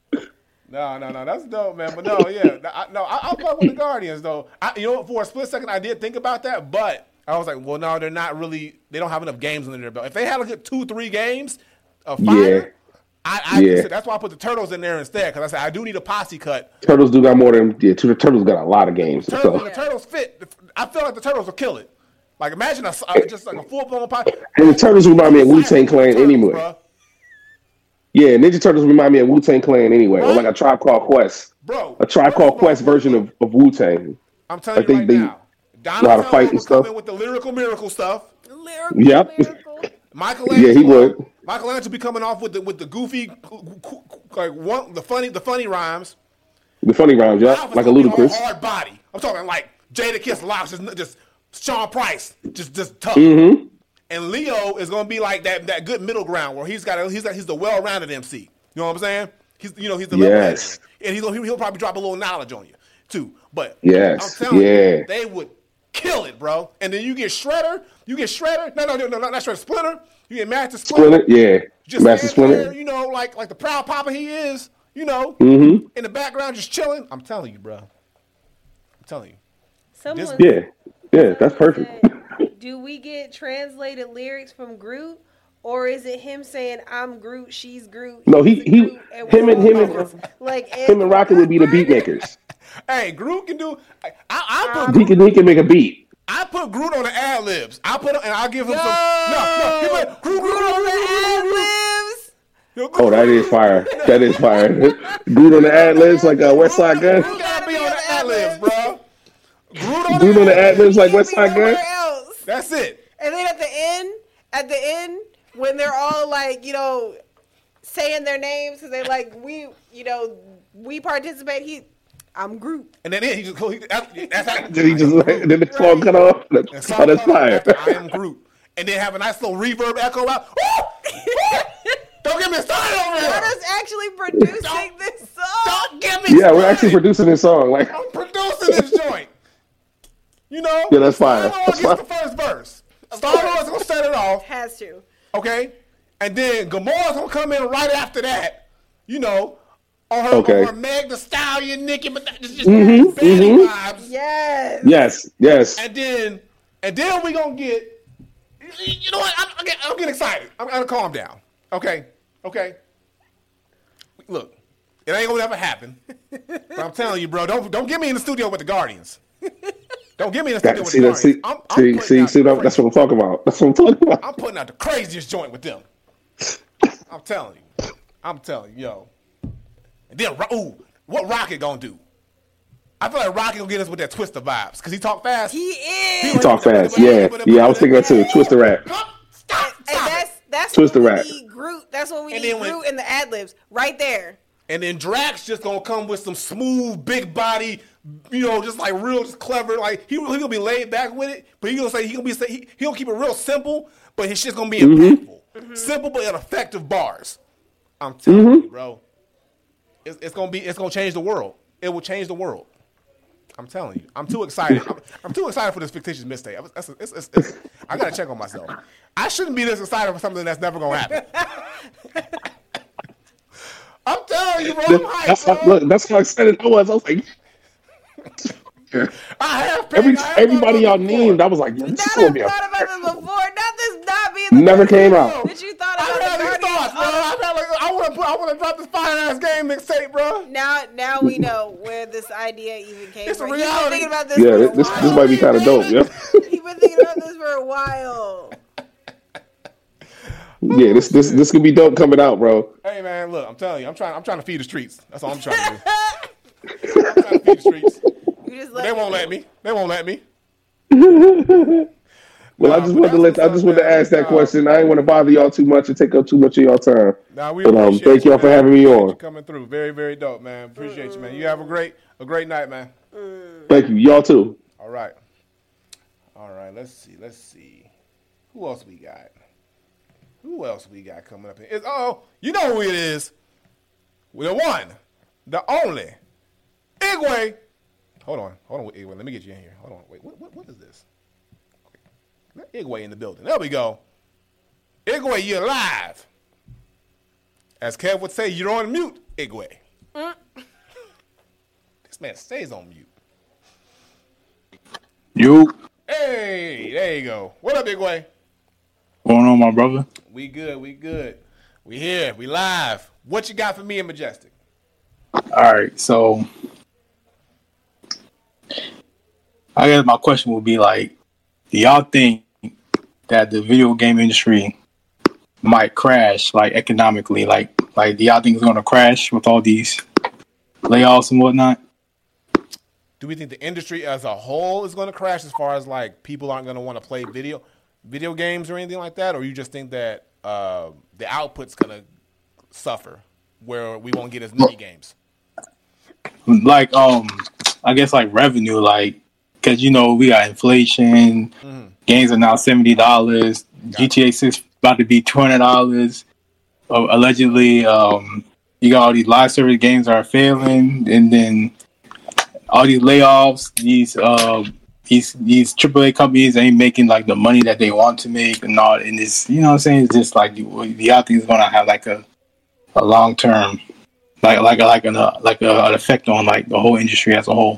No, that's dope, man. But no, yeah, I'll fuck with the Guardians though. For a split second, I did think about that, but I was like, well, no, they're not really. They don't have enough games under their belt. If they had a good 2-3 games of fire, that's why I put the Turtles in there instead. Because I said I do need a posse cut. Turtles do got more than the Turtles got a lot of games. The Turtles fit. I feel like the Turtles will kill it. Like imagine just like a full blown posse. And the Turtles remind me of Wu-Tang Clan anyway. Bro. Yeah, Ninja Turtles remind me of Wu-Tang Clan anyway, or like a Tribe Called Quest. Bro, a Tribe Called Quest version of Wu-Tang. I'm telling you right now. Donatello to fight and stuff. Come in with the lyrical miracle stuff. Miracle. Michelangelo. Yeah, he would. Michelangelo be coming off with the goofy, like the funny rhymes. The funny rhymes, yeah, like a Ludacris. Hard body. I'm talking like Jada Kiss Locks, just Sean Price, just tough. Mm-hmm. And Leo is gonna be like that good middle ground where he's the well-rounded MC. You know what I'm saying? He's the level head, and he'll probably drop a little knowledge on you too. But I'm telling you, they would kill it, bro. And then you get Shredder. No, not Shredder. Splinter. You get Master Splinter. Just Master Splinter. There, like the proud papa he is. In the background, just chilling. I'm telling you, bro. I'm telling you. That's perfect. Do we get translated lyrics from Groot, or is it him saying I'm Groot, she's Groot? No, him and Rocket would be the beat makers. Hey, Groot can do. He can make a beat. I put Groot on the ad libs. I'll give him some. No. He put Groot on the ad libs. Oh, that is fire. That is fire. Groot on the ad libs like a West Side Gun. Groot gotta be on the ad libs, bro. Groot on the ad libs like West Side Gun. That's it. And then at the end, when they're all like, saying their names because they like we participate. I'm Groot. And then he just that's how then the song cut off. That's fire. I am Groot. And then have a nice little reverb echo out. Don't get me started over here. We're just actually producing this song. Don't get me started. Yeah, we're actually producing this song. Like I'm producing this joint. Yeah, that's fire. Star-Lord gets the first verse. Star-Lord's gonna set it off. Has to. Okay? And then Gamora's gonna come in right after that. on her Meg Thee Stallion, Nicki, but just vibes. Yes. And then we gonna get. You know what? I'm getting excited. I'm gonna calm down. Okay. Look, it ain't gonna ever happen. But I'm telling you, bro, don't get me in the studio with the Guardians. Don't get me in the studio with the Guardians. See, that's what I'm talking about. I'm putting out the craziest joint with them. I'm telling you, yo. And then, what Rocket gonna do? I feel like Rocket gonna get us with that Twister vibes because he talk fast. He is. He talk fast. Yeah. I was thinking that too. Twister rap. Stop. That's Twister what we rap. need Groot. That's what we need Groot in the ad libs right there. And then Drax just gonna come with some smooth, big body, just like real, just clever. Like he gonna be laid back with it, but he gonna keep it real simple, but his shit's gonna be impactful, simple but effective bars. I'm telling you, bro, it's gonna change the world. It will change the world. I'm telling you, I'm too excited. I'm too excited for this fictitious mixtape. I gotta check on myself. I shouldn't be this excited for something that's never gonna happen. I'm telling you, bro. I'm hyped, that's how excited I was. I was like, everybody y'all named, I was like, this is gonna be. Thought about this before. Not being the never came out. That you thought about I had these thoughts, bro. I want to drop this fire ass game mixtape, bro. Now we know where this idea even came it's from. It's a reality. You've been thinking about this. Yeah, this might be kind of dope. Yeah. You've been thinking about this for a while. Yeah, this could be dope coming out, bro. Hey man, look, I'm telling you, I'm trying to feed the streets. That's all I'm trying to do. I'm trying to feed the streets. They won't let me. Well, I just wanted to ask that question. I didn't want to bother y'all too much and take up too much of y'all time. But thank y'all for having me on. Coming through, very, very dope, man. Appreciate you, man. You have a great night, man. Thank you, y'all too. All right. Let's see. Who else we got? Coming up here? You know who it is. The one, the only, Igwe. Hold on, Igwe. Let me get you in here. Hold on. Wait, what is this? Igwe in the building. There we go. Igwe, you're live. As Kev would say, you're on mute, Igwe. This man stays on mute. You. Hey, there you go. What up, Igwe? What's going on, my brother? We good. We here. We live. What you got for me and Majestic? All right, so I guess my question would be like, do y'all think that the video game industry might crash, like economically? Like do y'all think it's going to crash with all these layoffs and whatnot? Do we think the industry as a whole is going to crash as far as like people aren't going to want to play video games or anything like that? Or you just think that the output's going to suffer where we won't get as many games? Like, I guess like revenue, like, because, we got inflation. Games are now $70. GTA 6 about to be $200. Allegedly, you got all these live service games are failing. And then all these layoffs, these AAA companies ain't making like the money that they want to make and all. And it's, you know what I'm saying? It's just like the other thing is going to have like a long term, like an effect on like the whole industry as a whole.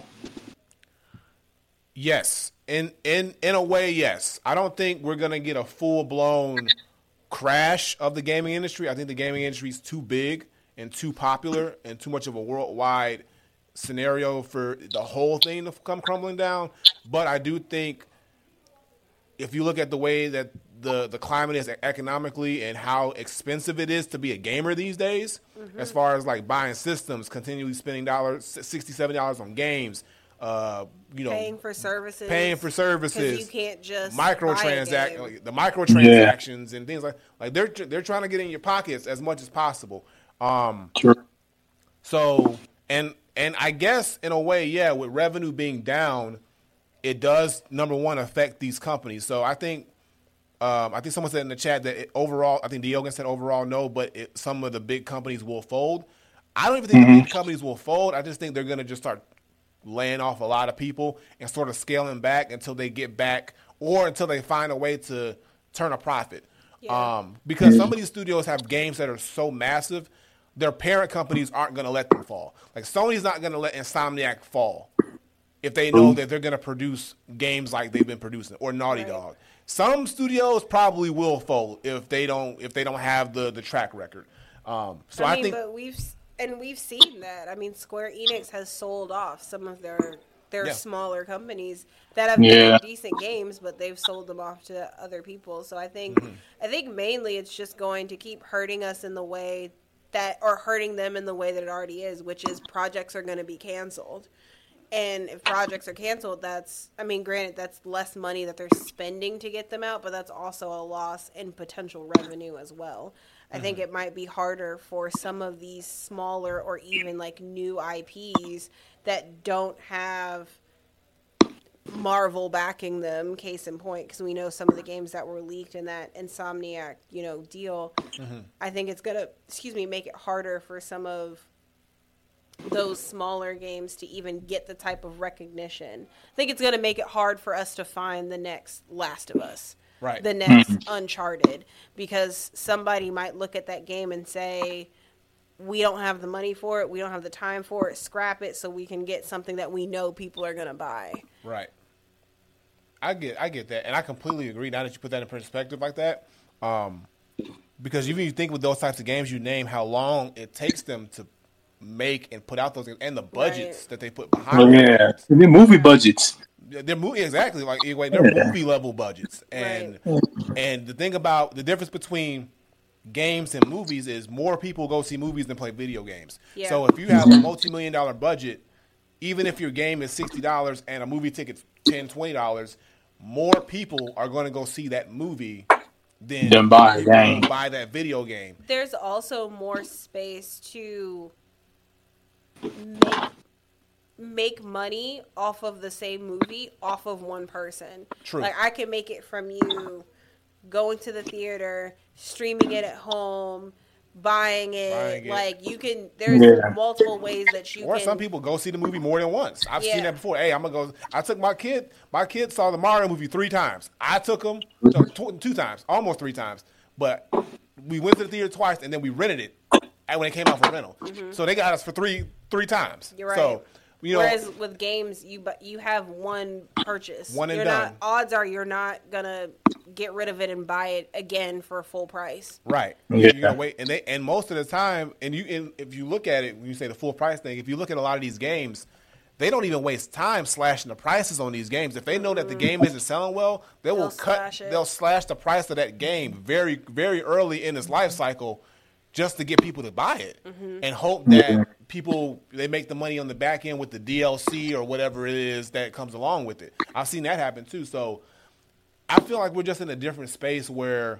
Yes, in a way, yes. I don't think we're gonna get a full blown crash of the gaming industry. I think the gaming industry is too big and too popular and too much of a worldwide scenario for the whole thing to come crumbling down. But I do think if you look at the way that the climate is economically and how expensive it is to be a gamer these days, as far as like buying systems, continually spending $60, $70 on games, paying for services, because you can't just the microtransactions and things like they're trying to get in your pockets as much as possible. Sure. So and I guess in a way, yeah, with revenue being down, it does, number one, affect these companies. So I think someone said in the chat that overall, I think Diogen said overall no, but some of the big companies will fold. I don't even think the big companies will fold. I just think they're going to just start laying off a lot of people and sort of scaling back until they get back or until they find a way to turn a profit. Yeah. Because some of these studios have games that are so massive their parent companies aren't going to let them fall. Like Sony's not going to let Insomniac fall if they know that they're going to produce games like they've been producing, or Naughty Dog. Some studios probably will fold if they don't have the track record. So I think, but we've seen that. I mean, Square Enix has sold off some of their smaller companies that have made decent games, but they've sold them off to other people. So I think mainly it's just going to keep hurting us in the way that, or hurting them in the way that it already is, which is projects are going to be canceled. And if projects are canceled, granted, that's less money that they're spending to get them out, but that's also a loss in potential revenue as well. I think it might be harder for some of these smaller or even like new IPs that don't have Marvel backing them, case in point, because we know some of the games that were leaked in that Insomniac, deal. I think it's going to, make it harder for some of those smaller games to even get the type of recognition. I think it's going to make it hard for us to find the next Last of Us, right? The next Uncharted, because somebody might look at that game and say, we don't have the money for it, we don't have the time for it, scrap it so we can get something that we know people are going to buy. Right. I get that, and I completely agree now that you put that in perspective like that, because even you think with those types of games you name, how long it takes them to make and put out those games, and the budgets that they put behind they're movie budgets. They're exactly like they're movie level budgets, and the thing about the difference between games and movies is more people go see movies than play video games. Yeah. So if you have a multi-million-dollar budget, even if your game is $60 and a movie ticket's $10, $20, more people are going to go see that movie than buy that video game. There's also more space to make money off of the same movie off of one person. True. Like I can make it from you going to the theater, streaming it at home, buying it. Like you can. There's multiple ways that you. Or can. Some people go see the movie more than once. I've seen that before. Hey, I'm gonna go. I took my kid. My kid saw the Mario movie 3 times. I took him 2 times, almost 3 times. But we went to the theater twice, and then we rented it when it came out for rental. So they got us for three times. You're right. So, whereas with games, you have one purchase. One and done. Odds are you're not gonna get rid of it and buy it again for full price. Right. Yeah. You gotta wait, and most of the time, if you look at it, when you say the full price thing, if you look at a lot of these games, they don't even waste time slashing the prices on these games. If they know that the game isn't selling well, they'll slash the price of that game very, very early in its life cycle, just to get people to buy it, and hope that they make the money on the back end with the DLC or whatever it is that comes along with it. I've seen that happen too. So I feel like we're just in a different space where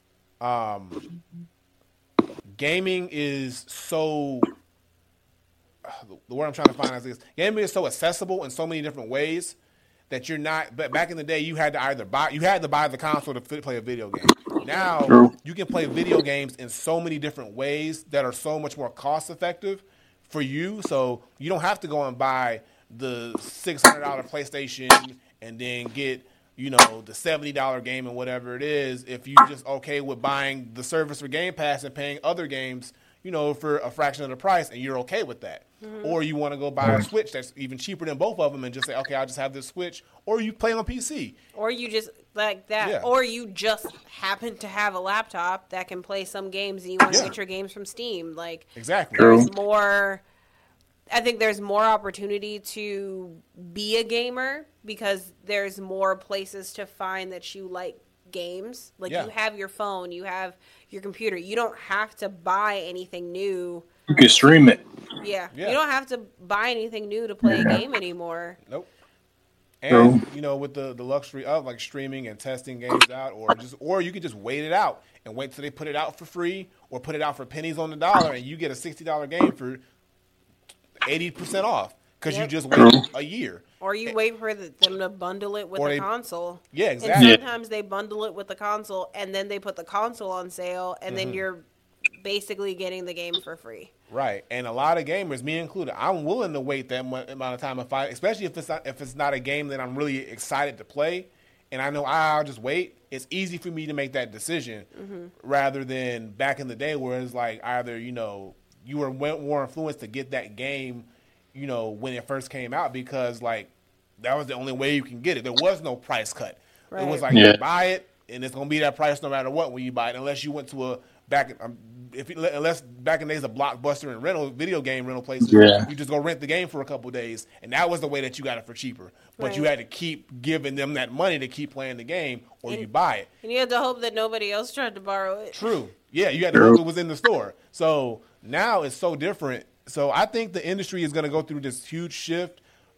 gaming is so. The word I'm trying to find is this: gaming is so accessible in so many different ways that you're not. But back in the day, you had to buy the console to play a video game. Now you can play video games in so many different ways that are so much more cost effective for you. So you don't have to go and buy the $600 PlayStation and then get the $70 game and whatever it is. If you just okay with buying the service for Game Pass and paying other games, for a fraction of the price, and you're okay with that. Or you want to go buy a Switch that's even cheaper than both of them and just say, okay, I'll just have this Switch. Or you play on PC. Or you just like that. Yeah. Or you just happen to have a laptop that can play some games and you want to get your games from Steam. Like, exactly. I think there's more opportunity to be a gamer because there's more places to find that you like games. Like you have your phone, you have your computer. You don't have to buy anything new. You can stream it. Yeah. You don't have to buy anything new to play a game anymore. Nope. And with the luxury of like streaming and testing games out, or you could just wait it out and wait till they put it out for free or put it out for pennies on the dollar, and you get a $60 game for 80% off because you just waited a year. Or you wait for them to bundle it with the console. Yeah, exactly. And sometimes they bundle it with the console, and then they put the console on sale, and then you're basically getting the game for free. Right, and a lot of gamers, me included, I'm willing to wait that amount of time especially if it's not a game that I'm really excited to play, and I know I'll just wait. It's easy for me to make that decision rather than back in the day where it's like either you were more influenced to get that game, you know, when it first came out because like that was the only way you can get it. There was no price cut. Right. It was like you buy it and it's gonna be that price no matter what when you buy it, unless you went to a unless back in the days of Blockbuster and video game rental places, you just go rent the game for a couple of days, and that was the way that you got it for cheaper. But you had to keep giving them that money to keep playing the game, or you buy it. And you had to hope that nobody else tried to borrow it. True. Yeah, you had to hope it was in the store. So now it's so different. So I think the industry is going to go through this huge shift.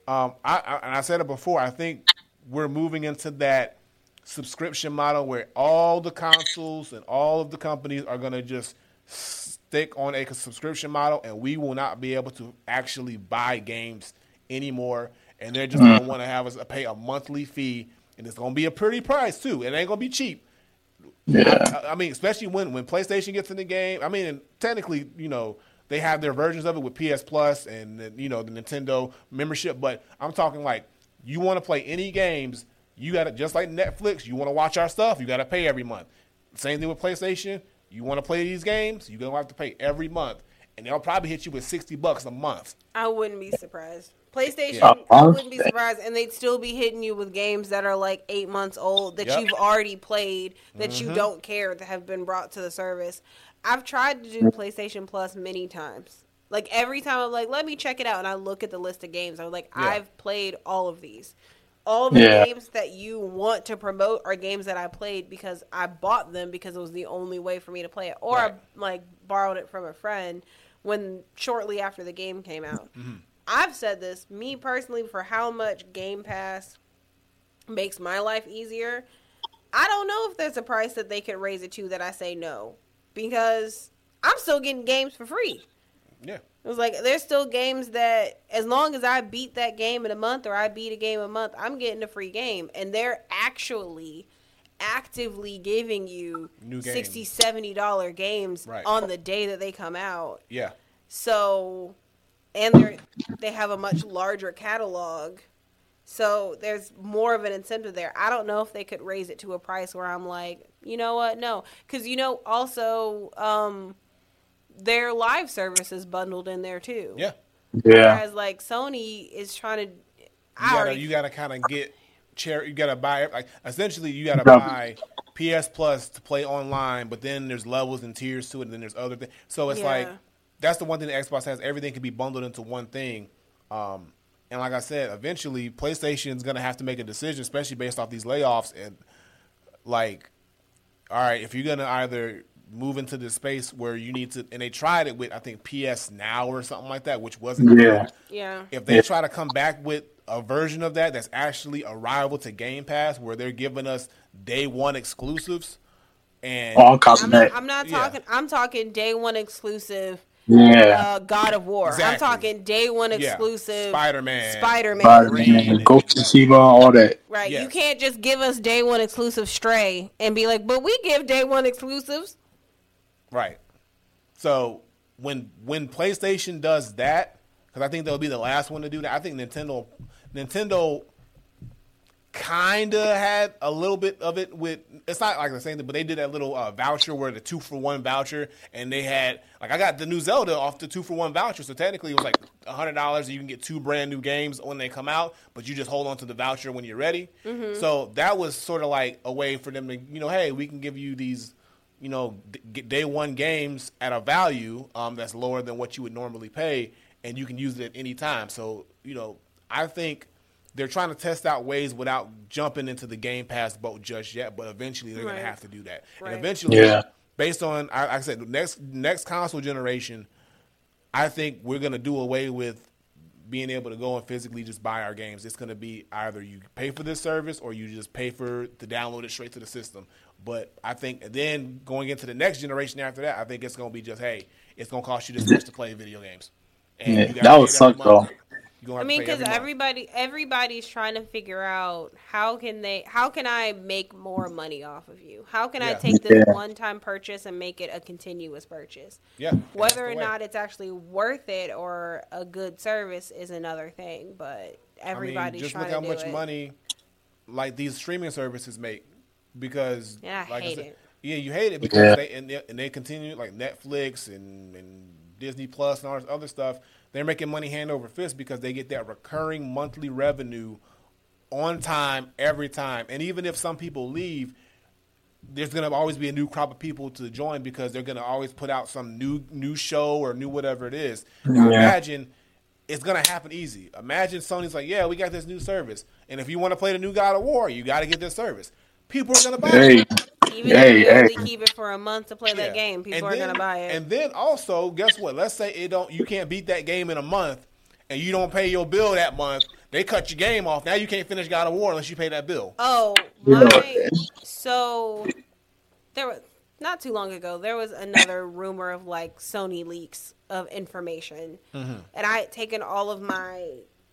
I said it before. I think we're moving into that subscription model where all the consoles and all of the companies are going to just stick on a subscription model, and we will not be able to actually buy games anymore. And they're just going to want to have us pay a monthly fee, and it's going to be a pretty price too. It ain't going to be cheap. Yeah. I mean, especially when PlayStation gets in the game. I mean, technically, you know, they have their versions of it with PS Plus and, you know, the Nintendo membership. But I'm talking like you want to play any games, you got to, just like Netflix, you want to watch our stuff, you got to pay every month. Same thing with PlayStation. You want to play these games, you're going to have to pay every month. And they'll probably hit you with $60 a month. I wouldn't be surprised. PlayStation, I wouldn't be surprised. And they'd still be hitting you with games that are like 8 months old that you've already played, that you don't care that have been brought to the service. I've tried to do PlayStation Plus many times. Like every time I'm like, let me check it out. And I look at the list of games. I'm like, I've played all of these. All the games that you want to promote are games that I played because I bought them because it was the only way for me to play it. Or I like borrowed it from a friend shortly after the game came out. Mm-hmm. I've said this, me personally, for how much Game Pass makes my life easier. I don't know if there's a price that they could raise it to that I say no. Because I'm still getting games for free. Yeah. It was like, there's still games that, as long as I beat that game in a month or I beat a game a month, I'm getting a free game. And they're actually actively giving you new games. $60, $70 games on the day that they come out. Yeah. So, and they have a much larger catalog. So there's more of an incentive there. I don't know if they could raise it to a price where I'm like, you know what? No. Because, you know, also, their live service is bundled in there too. Yeah. Whereas like Sony is trying to, you gotta kind of get you gotta buy like essentially you gotta buy PS Plus to play online, but then there's levels and tiers to it, and then there's other things. So it's like that's the one thing that Xbox has. Everything can be bundled into one thing. And like I said, eventually PlayStation is gonna have to make a decision, especially based off these layoffs. And like, all right, if you're gonna either move into this space where you need to, and they tried it with, I think, PS Now or something like that, which wasn't good. Yeah. If they try to come back with a version of that that's actually a rival to Game Pass, where they're giving us day one exclusives, and I'm not talking. I'm talking day one exclusive. God of War. Exactly. I'm talking day one exclusive. Spider-Man, Ghost of Tsushima, all that. Right. Yes. You can't just give us day one exclusive Stray and be like, but we give day one exclusives. Right. So when PlayStation does that, because I think they'll be the last one to do that. I think Nintendo kind of had a little bit of it with, it's not like the same thing, but they did that little voucher where the 2-for-1 voucher, and they had, like, I got the new Zelda off the 2-for-1 voucher, so technically it was like $100 and you can get 2 brand new games when they come out, but you just hold on to the voucher when you're ready. Mm-hmm. So that was sort of like a way for them to, you know, hey, we can give you these, you know, day one games at a value that's lower than what you would normally pay, and you can use it at any time. So, you know, I think they're trying to test out ways without jumping into the Game Pass boat just yet, but eventually they're going to have to do that. Right. And eventually, based on, like I said, the next console generation, I think we're going to do away with being able to go and physically just buy our games. It's going to be either you pay for this service or you just pay to download it straight to the system. But I think then going into the next generation after that, I think it's going to be just, hey, it's going to cost you this much to play video games. And that would suck, though. I mean, because everybody's trying to figure out how can I make more money off of you? How can I take this one-time purchase and make it a continuous purchase? Yeah. Whether or not it's actually worth it or a good service is another thing, but everybody's just trying to do it. Just look how much money like these streaming services make, because I hate it. Yeah, you hate it because they continue, like Netflix and Disney Plus and all this other stuff, they're making money hand over fist because they get that recurring monthly revenue on time, every time. And even if some people leave, there's going to always be a new crop of people to join because they're going to always put out some new show or new whatever it is. Now, imagine it's going to happen easy. Imagine Sony's like, yeah, we got this new service. And if you want to play the new God of War, you got to get this service. People are going to buy it. Even if you only keep it for a month to play that game, people are going to buy it. And then also, guess what? Let's say you can't beat that game in a month and you don't pay your bill that month. They cut your game off. Now you can't finish God of War unless you pay that bill. Oh, so there was not too long ago. There was another rumor of like Sony leaks of information, and I had taken all of my,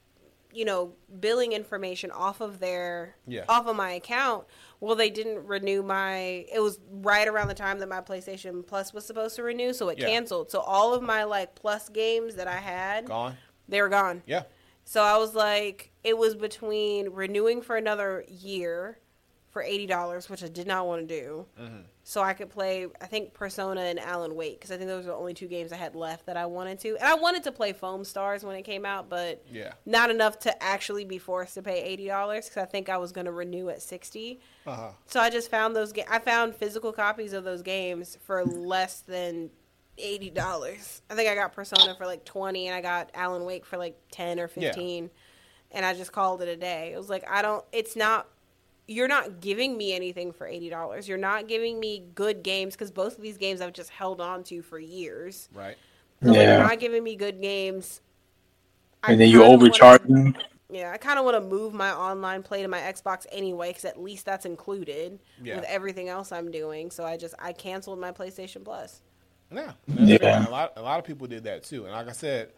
billing information off of my account. Well, they didn't renew it was right around the time that my PlayStation Plus was supposed to renew, so it canceled. So all of my like Plus games that I had, they were gone. Yeah. So I was like, it was between renewing for another year for $80, which I did not want to do, so I could play, I think, Persona and Alan Wake, because I think those were the only two games I had left that I wanted to. And I wanted to play Foam Stars when it came out, but not enough to actually be forced to pay $80, because I think I was going to renew at $60. So I just found those I found physical copies of those games for less than $80. I think I got Persona for like $20, and I got Alan Wake for like $10 or $15, and I just called it a day. It was like, you're not giving me anything for $80. You're not giving me good games, because both of these games I've just held on to for years. Right. So you're not giving me good games. And then you overcharge them. Yeah, I kind of want to move my online play to my Xbox anyway, because at least that's included with everything else I'm doing. So I canceled my PlayStation Plus. Yeah. A lot of people did that too. And like I said,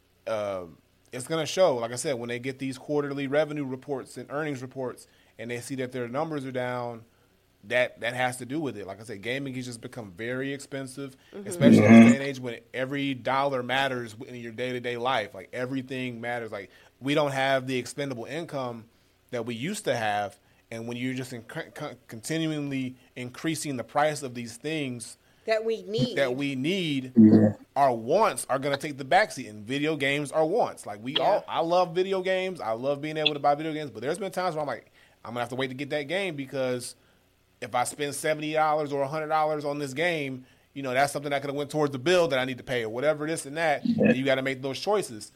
it's going to show, like I said, when they get these quarterly revenue reports and earnings reports and they see that their numbers are down, that has to do with it. Like I said, gaming has just become very expensive, especially in this day and age when every dollar matters in your day-to-day life. Like, everything matters. Like, we don't have the expendable income that we used to have, and when you're just continually increasing the price of these things that we need, our wants are going to take the backseat, and video games are wants. Like, I love video games. I love being able to buy video games, but there's been times where I'm like, I'm going to have to wait to get that game, because if I spend $70 or $100 on this game, that's something that could have went towards the bill that I need to pay or whatever, this and that, and you got to make those choices.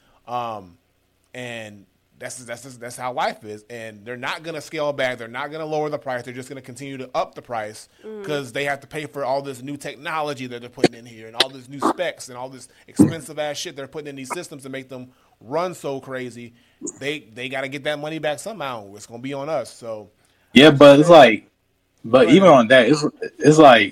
And that's how life is. And they're not going to scale back. They're not going to lower the price. They're just going to continue to up the price, because they have to pay for all this new technology that they're putting in here and all this new specs and all this expensive-ass shit they're putting in these systems to make them run so crazy. They got to get that money back somehow. It's going to be on us. So but it's like, even on that, it's like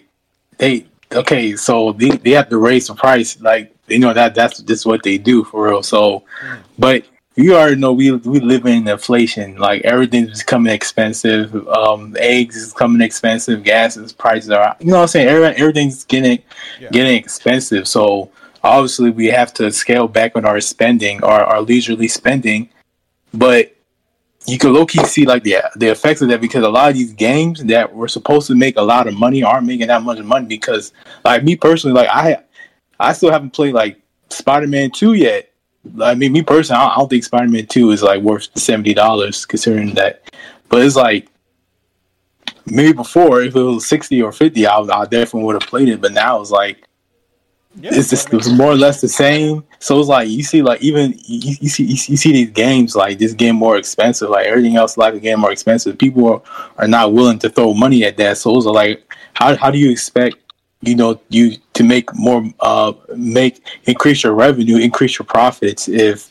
so they have to raise the price. Like, that's just what they do for real. So, but you already know we live in inflation. Like, everything's becoming expensive. Eggs is coming expensive. Gas prices are, what I'm saying? Everything's getting expensive. So obviously we have to scale back on our spending, our leisurely spending. But you can low key see like the effects of that, because a lot of these games that were supposed to make a lot of money aren't making that much money. Because, like, me personally, like I still haven't played like Spider-Man 2 yet. I mean, me personally, I don't think Spider-Man 2 is like worth $70 considering that. But it's like, maybe before, if it was $60 or $50, I definitely would have played it. But now it's like, it's more or less the same. So it's like, you see, like, even you see these games, like this game more expensive, like everything else, like a game more expensive. People are not willing to throw money at that. So it's like, how do you expect you to make more, increase your revenue, increase your profits if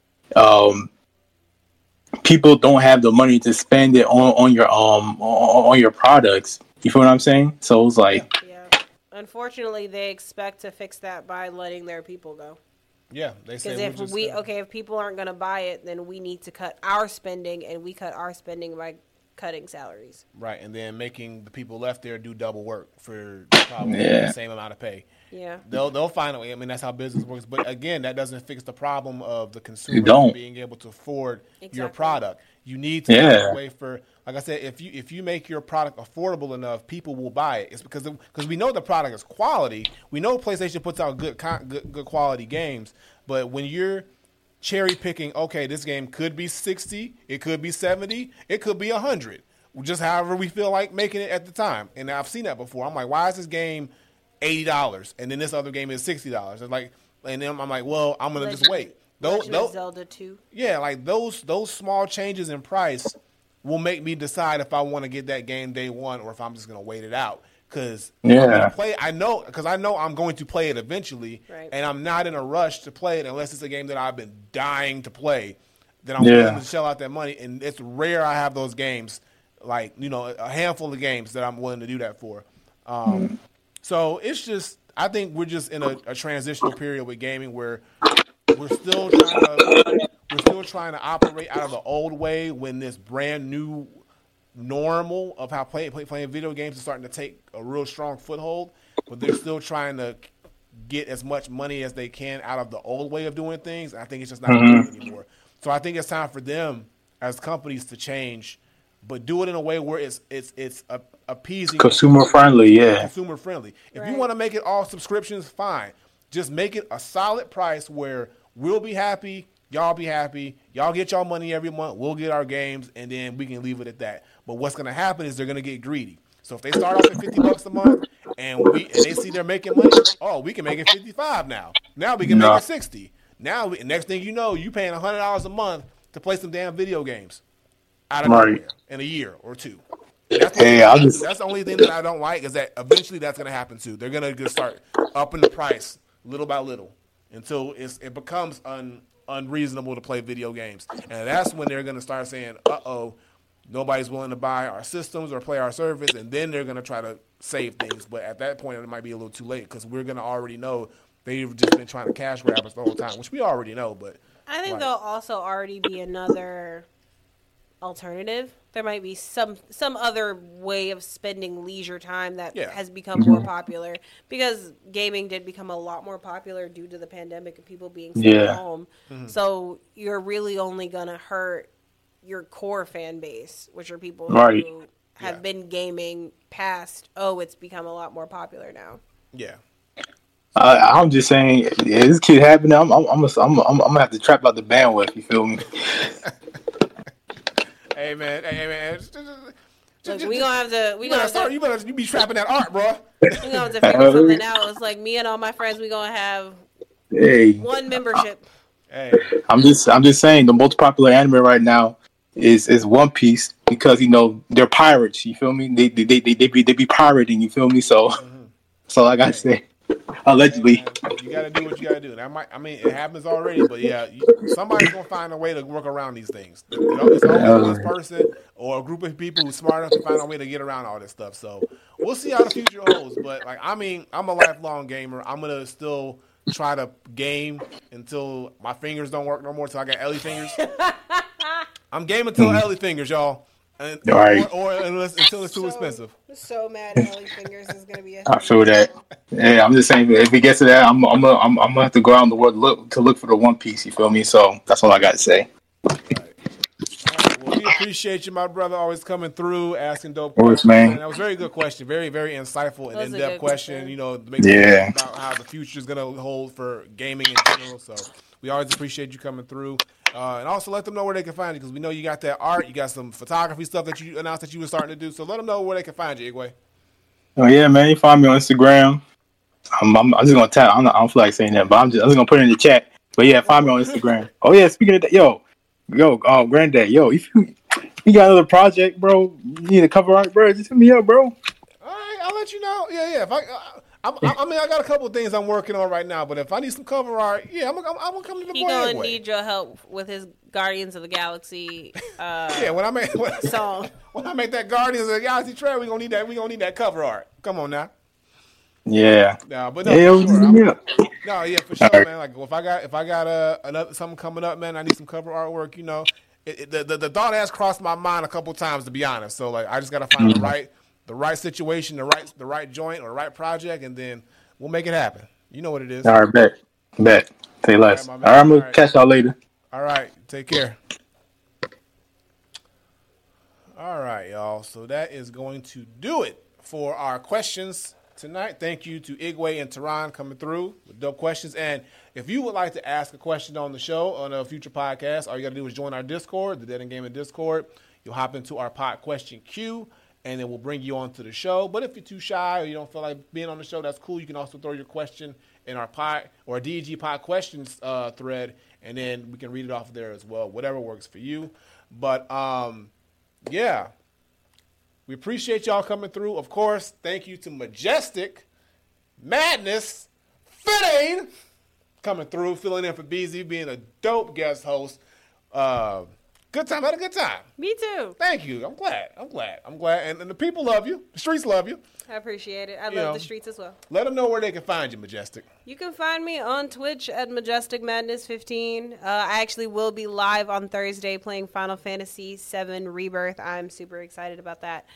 people don't have the money to spend it on your products? You feel what I'm saying? So it's like, unfortunately, they expect to fix that by letting their people go. Yeah, they say, because if people aren't going to buy it, then we need to cut our spending, and we cut our spending by cutting salaries. Right, and then making the people left there do double work for probably the same amount of pay. Yeah, they'll find a way. I mean, that's how business works. But again, that doesn't fix the problem of the consumer being able to afford your product. You need to find a way for, like I said, if you make your product affordable enough, people will buy it. It's because we know the product is quality. We know PlayStation puts out good quality games, but when you're cherry picking, okay, this game could be 60, it could be 70, it could be 100, just however we feel like making it at the time. And I've seen that before. I'm like, why is this game $80 and then this other game is $60? It's like, and then I'm like, well, I'm gonna just wait. Those Zelda 2. Yeah, like those small changes in price will make me decide if I want to get that game day one or if I'm just gonna wait it out. Because I know I'm going to play it eventually, and I'm not in a rush to play it unless it's a game that I've been dying to play. Then I'm willing to shell out that money, and it's rare I have those games. Like, you know, a handful of games that I'm willing to do that for. So it's just, I think we're just in a transitional period with gaming where we're still trying to operate out of the old way when this brand new normal of how playing video games is starting to take a real strong foothold, but they're still trying to get as much money as they can out of the old way of doing things. And I think it's just not good anymore. So I think it's time for them as companies to change, but do it in a way where it's appeasing, consumer friendly. Consumer friendly. If you want to make it all subscriptions, fine. Just make it a solid price where we'll be happy, y'all be happy, y'all get y'all money every month, we'll get our games, and then we can leave it at that. But what's going to happen is they're going to get greedy. So if they start off at $50 a month and they see they're making money, oh, we can make it 55 now. Now we can make it 60. Now next thing you know, you paying $100 a month to play some damn video games out of nowhere in a year or two. That's the only thing that I don't like is that eventually that's going to happen too. They're going to start upping the price little by little until it becomes unreasonable to play video games. And that's when they're going to start saying, uh-oh, nobody's willing to buy our systems or play our service, and then they're going to try to save things. But at that point, it might be a little too late because we're going to already know they've just been trying to cash grab us the whole time, which we already know. But I think there'll also already be another alternative. There might be some other way of spending leisure time that has become more popular, because gaming did become a lot more popular due to the pandemic and people being stuck at home. So you're really only going to hurt your core fan base, which are people who have been gaming past, it's become a lot more popular now. Yeah. I'm just saying, this kid happening, I'm gonna have to trap out the bandwidth. You feel me? Hey man. Look, we gonna have to. You better be trapping that art, bro. We gonna have to figure something out. It's like me and all my friends. We gonna have one membership. Hey, I'm just saying, the most popular anime right now is One Piece, because they're pirates. You feel me? They be pirating. You feel me? So like I say. Allegedly. You got to do what you got to do. It happens already, but somebody's going to find a way to work around these things. It's always one person or a group of people who's smart enough to find a way to get around all this stuff. So we'll see how the future holds. But I'm a lifelong gamer. I'm going to still try to game until my fingers don't work no more, until I got Ellie fingers. I'm gaming until Ellie fingers, y'all. Or until it's too expensive. So mad Ellie fingers is gonna be. I feel that. Yeah, I'm just saying, if it gets to that, I'm gonna have to go out in the world to look for the One Piece. You feel me? So that's all I got to say. All right. Well, we appreciate you, my brother, always coming through, asking dope questions. Man. That was a very good question, very very insightful and in-depth question. To make about how the future is gonna hold for gaming in general. So we always appreciate you coming through. And also let them know where they can find you, because we know you got that art, you got some photography stuff that you announced that you were starting to do. So let them know where they can find you, Igwe. Oh yeah, man! You find me on Instagram. I'm just gonna tap. I don't feel like saying that, but I'm just gonna put it in the chat. But yeah, find me on Instagram. Oh yeah, speaking of that, yo, granddad, if you got another project, bro, you need a cover art, bro, just hit me up, bro. All right, I'll let you know. Yeah. If I got a couple of things I'm working on right now, but if I need some cover art, I'm gonna come to the boy. He gonna need your help with his Guardians of the Galaxy. When I make that Guardians of the Galaxy trailer, we gonna need that cover art. Come on now. Yeah. No, but no, for sure. For sure, man. Like if I got another something coming up, man, I need some cover artwork. The thought has crossed my mind a couple times, to be honest. So like, I just gotta find the right situation, the right joint or the right project, and then we'll make it happen. You know what it is. All right, bet. Say less. All right, I'm gonna catch y'all later. All right, take care. All right, y'all. So that is going to do it for our questions tonight. Thank you to Igwe and Tehran coming through with dope questions. And if you would like to ask a question on the show, on a future podcast, all you got to do is join our Discord, the Dead End Gaming Discord. You'll hop into our pod question queue, and then we'll bring you onto the show. But if you're too shy or you don't feel like being on the show, that's cool. You can also throw your question in our pod or DG pod questions thread, and then we can read it off there as well. Whatever works for you. But yeah, we appreciate y'all coming through. Of course, thank you to Majestic Madness Fitting coming through, filling in for BZ, being a dope guest host. Good time, had a good time. Me too. Thank you. I'm glad. And the people love you. The streets love you. I appreciate it. I love the streets as well. Let them know where they can find you, Majestic. You can find me on Twitch at Majestic Madness 15. I actually will be live on Thursday playing Final Fantasy VII Rebirth. I'm super excited about that.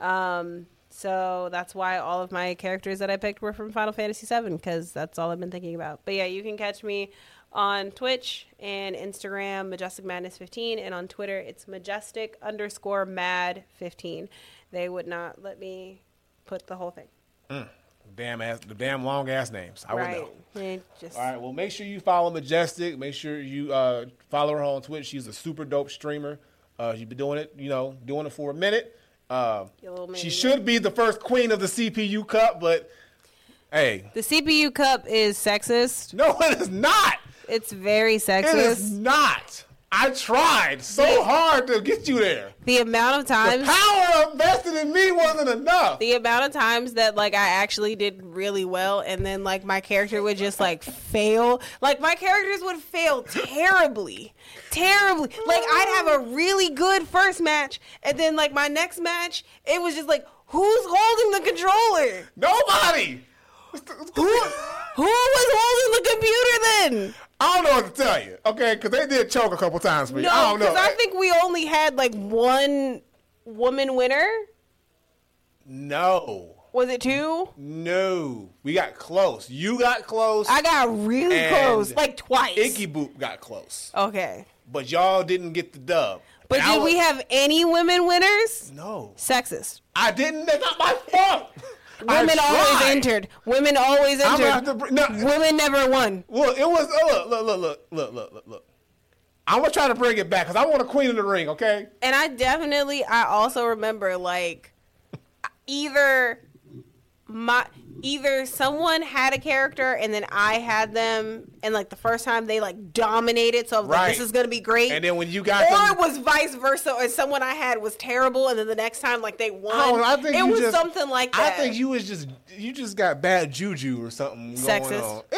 So that's why all of my characters that I picked were from Final Fantasy VII, because that's all I've been thinking about. But yeah, you can catch me on Twitch and Instagram, Majestic Madness 15, and on Twitter, it's Majestic_Mad15. They would not let me put the whole thing. The damn long ass names. I would know. All right, well, make sure you follow Majestic. Make sure you follow her on Twitch. She's a super dope streamer. She's been doing it, doing it for a minute. She should be the first queen of the CPU Cup, but hey. The CPU Cup is sexist. No, it is not. It's very sexist. It is not. I tried so hard to get you there. The amount of times... The power invested in me wasn't enough. The amount of times that, I actually did really well, and then, my character would just, fail. My characters would fail terribly. Terribly. I'd have a really good first match, and then, my next match, it was just who's holding the controller? Nobody! Who was holding the computer then? I don't know what to tell you, okay? Because they did choke a couple times for me. No, I don't know. Because I think we only had one woman winner. No. Was it 2? No. We got close. You got close. I got really close, twice. Icky Boop got close. Okay. But y'all didn't get the dub. But did we have any women winners? No. Sexist. I didn't. That's not my fault. Women always entered. Women always entered. Women never won. Look, it was look. I'm gonna try to bring it back because I want a queen in the ring, okay? And I also remember either someone had a character and then I had them, and the first time they dominated, so I was this is gonna be great. And then when you got it was vice versa, or someone I had was terrible, and then the next time they won. I think it was something like that. I think you just got bad juju or something sexist. Going on.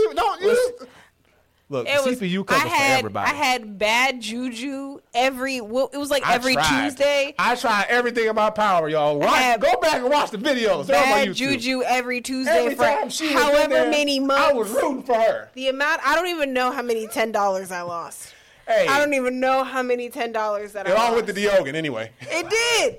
Look, CPU Cup was for everybody. I had bad juju every Tuesday. I tried everything about Power, y'all. Go back and watch the videos. Bad juju every Tuesday every for time she however many months. I was rooting for her. The amount, I don't even know how many $10 I lost. Hey, I don't even know how many $10 that I lost. It all went to Diogen anyway. It did.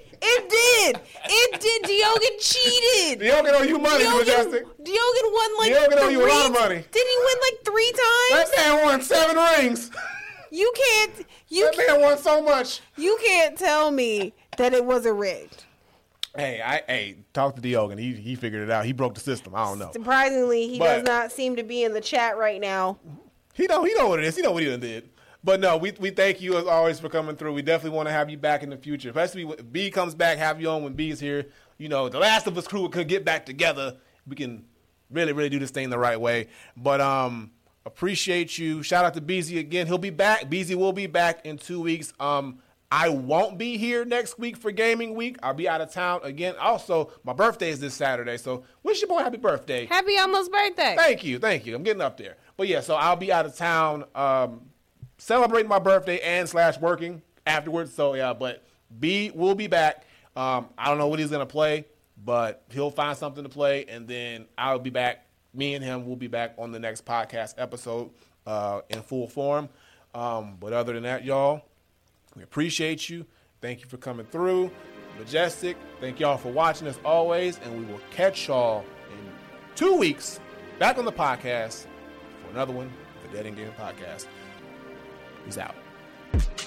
Diogen cheated. Diogen owe you money, Majestic. Diogen won Diogen owe you a lot of money. Didn't he win 3 times? That man won 7 rings. That man won so much. You can't tell me that it wasn't rigged. Hey, talk to Diogen. He figured it out. He broke the system. I don't know. Surprisingly, he does not seem to be in the chat right now. He know what it is. He know what he done did. But no, we thank you as always for coming through. We definitely want to have you back in the future, especially when B comes back. Have you on when B is here. The Last of Us crew could get back together. We can really, really do this thing the right way. But appreciate you. Shout out to BZ again. He'll be back. BZ will be back in 2 weeks. I won't be here next week for Gaming Week. I'll be out of town again. Also, my birthday is this Saturday, so wish your boy happy birthday. Happy almost birthday. Thank you. I'm getting up there. But yeah, so I'll be out of town. Celebrating my birthday and / working afterwards. So yeah, but B will be back. I don't know what he's gonna play, but he'll find something to play, and then I'll be back. Me and him will be back on the next podcast episode in full form. But other than that, y'all, we appreciate you. Thank you for coming through. Majestic, thank y'all for watching as always, and we will catch y'all in 2 weeks back on the podcast for another one, the Dead End Gaming Podcast. He's out.